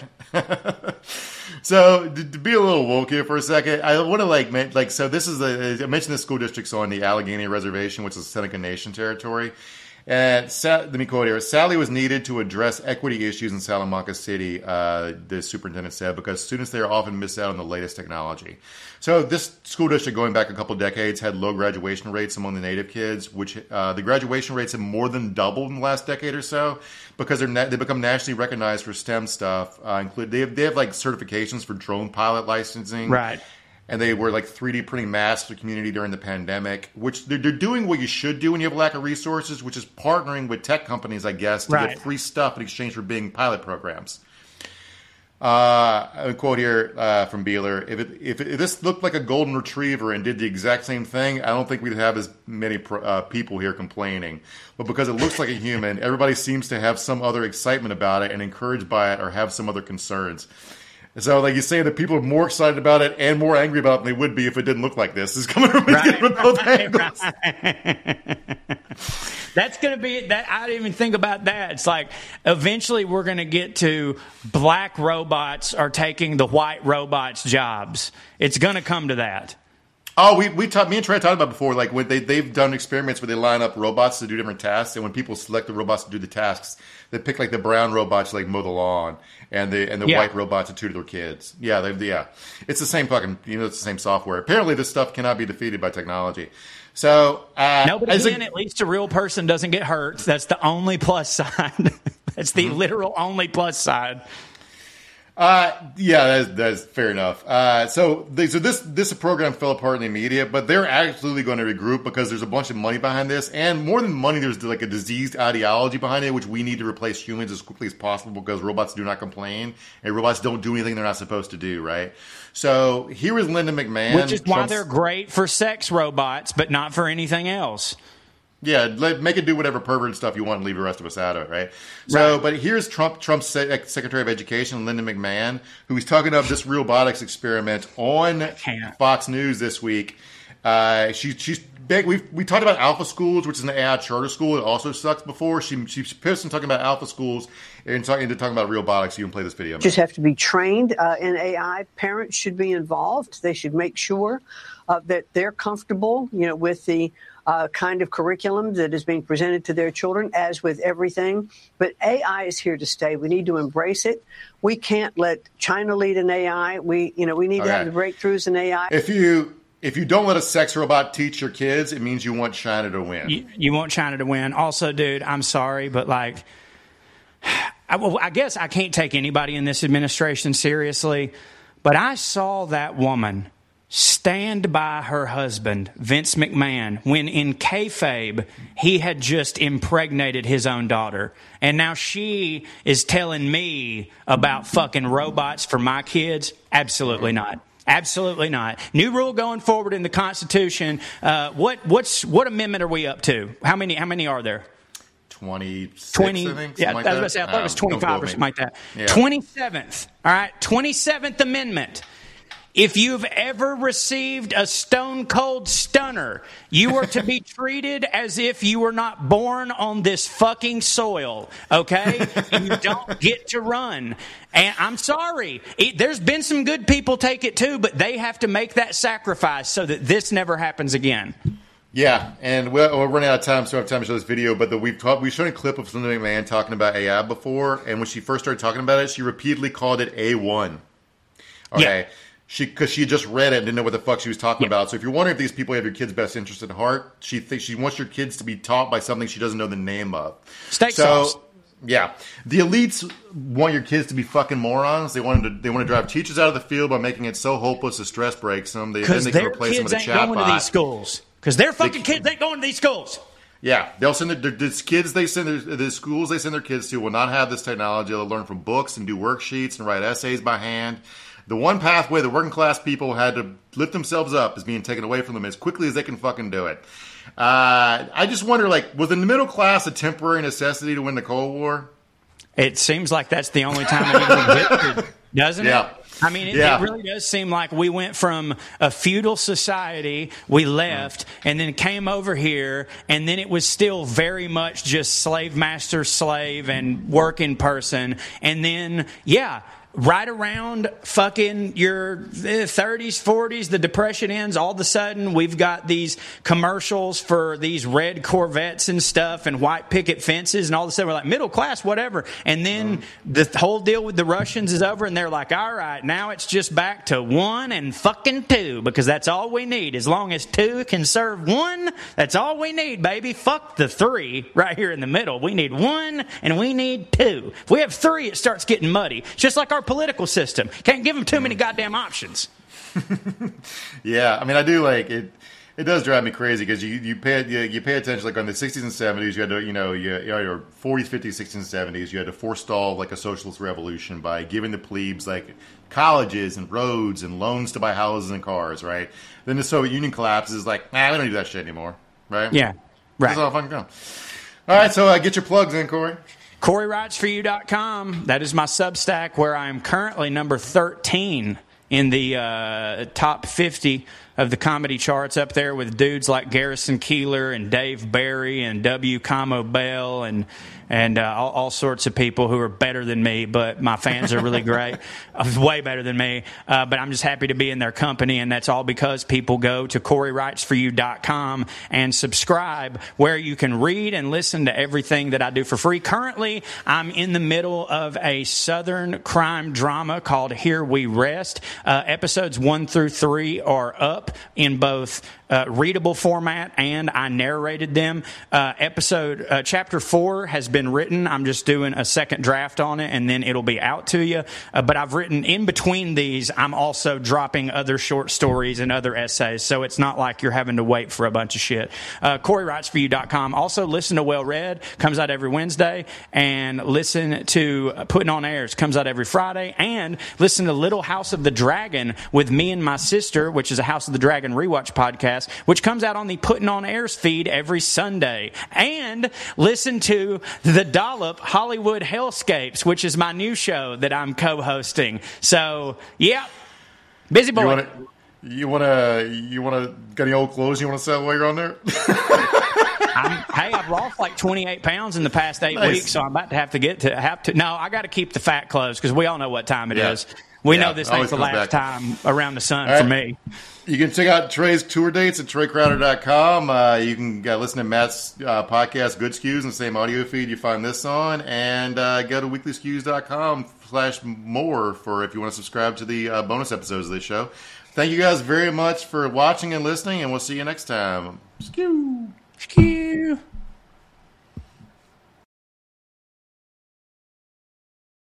so to, to be a little woke here for a second, I want to like men- like so. This is the I mentioned the school districts on the Allegheny Reservation, which is Seneca Nation territory. And Sa- let me quote here: Sally was needed to address equity issues in Salamanca City. Uh, the superintendent said because students there often miss out on the latest technology. So this school district, going back a couple of decades, had low graduation rates among the native kids, which uh, the graduation rates have more than doubled in the last decade or so because they're na- they become nationally recognized for STEM stuff. Uh, include they have they have like certifications for drone pilot licensing, Right. And they were like three D printing masks for the community during the pandemic, which they're, they're doing what you should do when you have a lack of resources, which is partnering with tech companies, I guess, to Right. get free stuff in exchange for being pilot programs. Uh, a quote here uh, from Beeler: if, it, if, it, if this looked like a golden retriever and did the exact same thing, I don't think we'd have as many pro, uh, people here complaining. But because it looks like a human, everybody seems to have some other excitement about it and encouraged by it or have some other concerns. So, like you say, that people are more excited about it and more angry about it than they would be if it didn't look like this. It's coming from, Right, from both right, angles. That's going to be that. I didn't even think about that. It's like eventually we're going to get to black robots are taking the white robots' jobs. It's going to come to that. Oh, we we talked. Me and Trey talked about before. Like when they they've done experiments where they line up robots to do different tasks, and when people select the robots to do the tasks, they pick like the brown robots to like mow the lawn, and the and the Yeah. white robots to tutor their kids. Yeah, they yeah, it's the same fucking you know it's the same software. Apparently, this stuff cannot be defeated by technology. So uh, No, but as a- again, at least a real person doesn't get hurt. That's the only plus side. That's the literal only plus side. Uh, yeah, that's, that's fair enough. Uh, so, they, so this this program fell apart in the media, but they're absolutely going to regroup because there's a bunch of money behind this, and more than money, there's like a diseased ideology behind it, which we need to replace humans as quickly as possible because robots do not complain and robots don't do anything they're not supposed to do, right? So here is Linda McMahon, Which is why Trump's- they're great for sex robots, but not for anything else. Yeah, let, make it do whatever pervert stuff you want and leave the rest of us out of it, right? So, Right. but here's Trump, Trump's se- Secretary of Education, Linda McMahon, who was talking about this robotics experiment on Can't. Fox News this week. Uh, she, she's big. We we talked about Alpha Schools, which is an A I charter school. It also sucks before. She she's pissed and talking about Alpha Schools and talking into talking about robotics. You can play this video. Just have to be trained uh, in A I. Parents should be involved. They should make sure uh, that they're comfortable, you know, with the uh, kind of curriculum that is being presented to their children, as with everything. But A I is here to stay. We need to embrace it. We can't let China lead in A I. We, you know, we need to have Okay. the breakthroughs in A I. If you if you don't let a sex robot teach your kids, it means you want China to win. You, you want China to win. Also, dude, I'm sorry, but like, I, well, I guess I can't take anybody in this administration seriously. but I saw that woman stand by her husband, Vince McMahon, when in kayfabe, he had just impregnated his own daughter. And now she is telling me about fucking robots for my kids? Absolutely not. Absolutely not. New rule going forward in the Constitution. Uh, what what's what amendment are we up to? How many how many are there? twenty-six, twenty, I think. yeah, Like I was going to say, I thought it was twenty-five or something like that. Yeah. twenty-seventh, all right, twenty-seventh Amendment. If you've ever received a stone cold stunner, you are to be treated as if you were not born on this fucking soil, okay? And you don't get to run. And I'm sorry, it, there's been some good people take it too, but they have to make that sacrifice so that this never happens again. Yeah, and we're, we're running out of time, so I don't have time to show this video, but the, we've, talk, we've shown a clip of Linda McMahon talking about A I before, and when she first started talking about it, she repeatedly called it A one. Okay? Yeah. She, because she just read it and didn't know what the fuck she was talking yeah. about. So if you're wondering if these people have your kid's best interest at heart, she thinks she wants your kids to be taught by something she doesn't know the name of. Steak so, sauce. Yeah, the elites want your kids to be fucking morons. They want to. They want to drive teachers out of the field by making it so hopeless the stress breaks them. They, then they can replace them with a chatbot. Because their kids ain't going to these schools. Because their fucking they, kids ain't going to these schools. Yeah, they'll send their, their kids. They send their the schools they send their kids to will not have this technology. They'll learn from books and do worksheets and write essays by hand. The one pathway the working class people had to lift themselves up is being taken away from them as quickly as they can fucking do it. Uh, I just wonder, like, was the middle class a temporary necessity to win the Cold War? It seems like that's the only time it even existed, doesn't yeah. it? I mean, it, yeah. it really does seem like we went from a feudal society, we left, and then came over here, and then it was still very much just slave master, slave, and working person. And then, yeah, right around fucking your thirties, forties, the Depression ends, all of a sudden we've got these commercials for these red Corvettes and stuff and white picket fences, and all of a sudden we're like, middle class, whatever. And then the whole deal with the Russians is over, and they're like, all right, now it's just back to one and fucking two, because that's all we need. As long as two can serve one, that's all we need, baby. Fuck the three right here in the middle. We need one and we need two. If we have three, it starts getting muddy. It's just like our political system. Can't give them too many goddamn options. Yeah, I mean, I do like it. It does drive me crazy because you you pay you, you pay attention. Like on the sixties and seventies, you had to you know you, you know your forties, fifties, sixties, and seventies, you had to forestall like a socialist revolution by giving the plebes like colleges and roads and loans to buy houses and cars. Right. Then the Soviet Union collapses. Like, nah, we don't do that shit anymore. Right. Yeah. Right. That's all fucking go. All right. So uh, get your plugs in, Corey. Corey Writes For You dot com. That is my Substack, where I am currently number thirteen in the uh, top fifty of the comedy charts, up there with dudes like Garrison Keillor and Dave Barry and W. Como Bell and and uh, all, all sorts of people who are better than me, but my fans are really great, way better than me. Uh, but I'm just happy to be in their company, and that's all because people go to Corey Writes For You dot com and subscribe, where you can read and listen to everything that I do for free. Currently, I'm in the middle of a Southern crime drama called Here We Rest. Uh, episodes one through three are up in both uh, readable format, and I narrated them. Uh, episode uh, chapter four has been written. I'm just doing a second draft on it, and then it'll be out to you. Uh, but I've written in between these. I'm also dropping other short stories and other essays, so it's not like you're having to wait for a bunch of shit. Uh, Corey Writes For You dot com. Also, listen to Well Read. Comes out every Wednesday, and listen to Putting On Airs. Comes out every Friday, and listen to Little House of the Dragon with me and my sister, which is a House of the Dragon rewatch podcast, which comes out on the Putting On Airs feed every Sunday. And listen to The Dollop Hollywood Hellscapes, which is my new show that I'm co-hosting. So, yeah, busy boy. You want to, you want to, got any old clothes you want to sell while you're on there? I'm, hey, I've lost like twenty-eight pounds in the past eight nice. weeks, so I'm about to have to get to have to. No, I got to keep the fat clothes because we all know what time it yeah. is. We yeah, know this ain't the last back. time around the sun right. for me. You can check out Trey's tour dates at Trey Crowder dot com. Uh, you can uh, listen to Matt's uh, podcast, Good Skews, in the same audio feed you find this on. And uh, go to weekly skews dot com slash more for if you want to subscribe to the uh, bonus episodes of this show. Thank you guys very much for watching and listening, and we'll see you next time. Skew. Skew.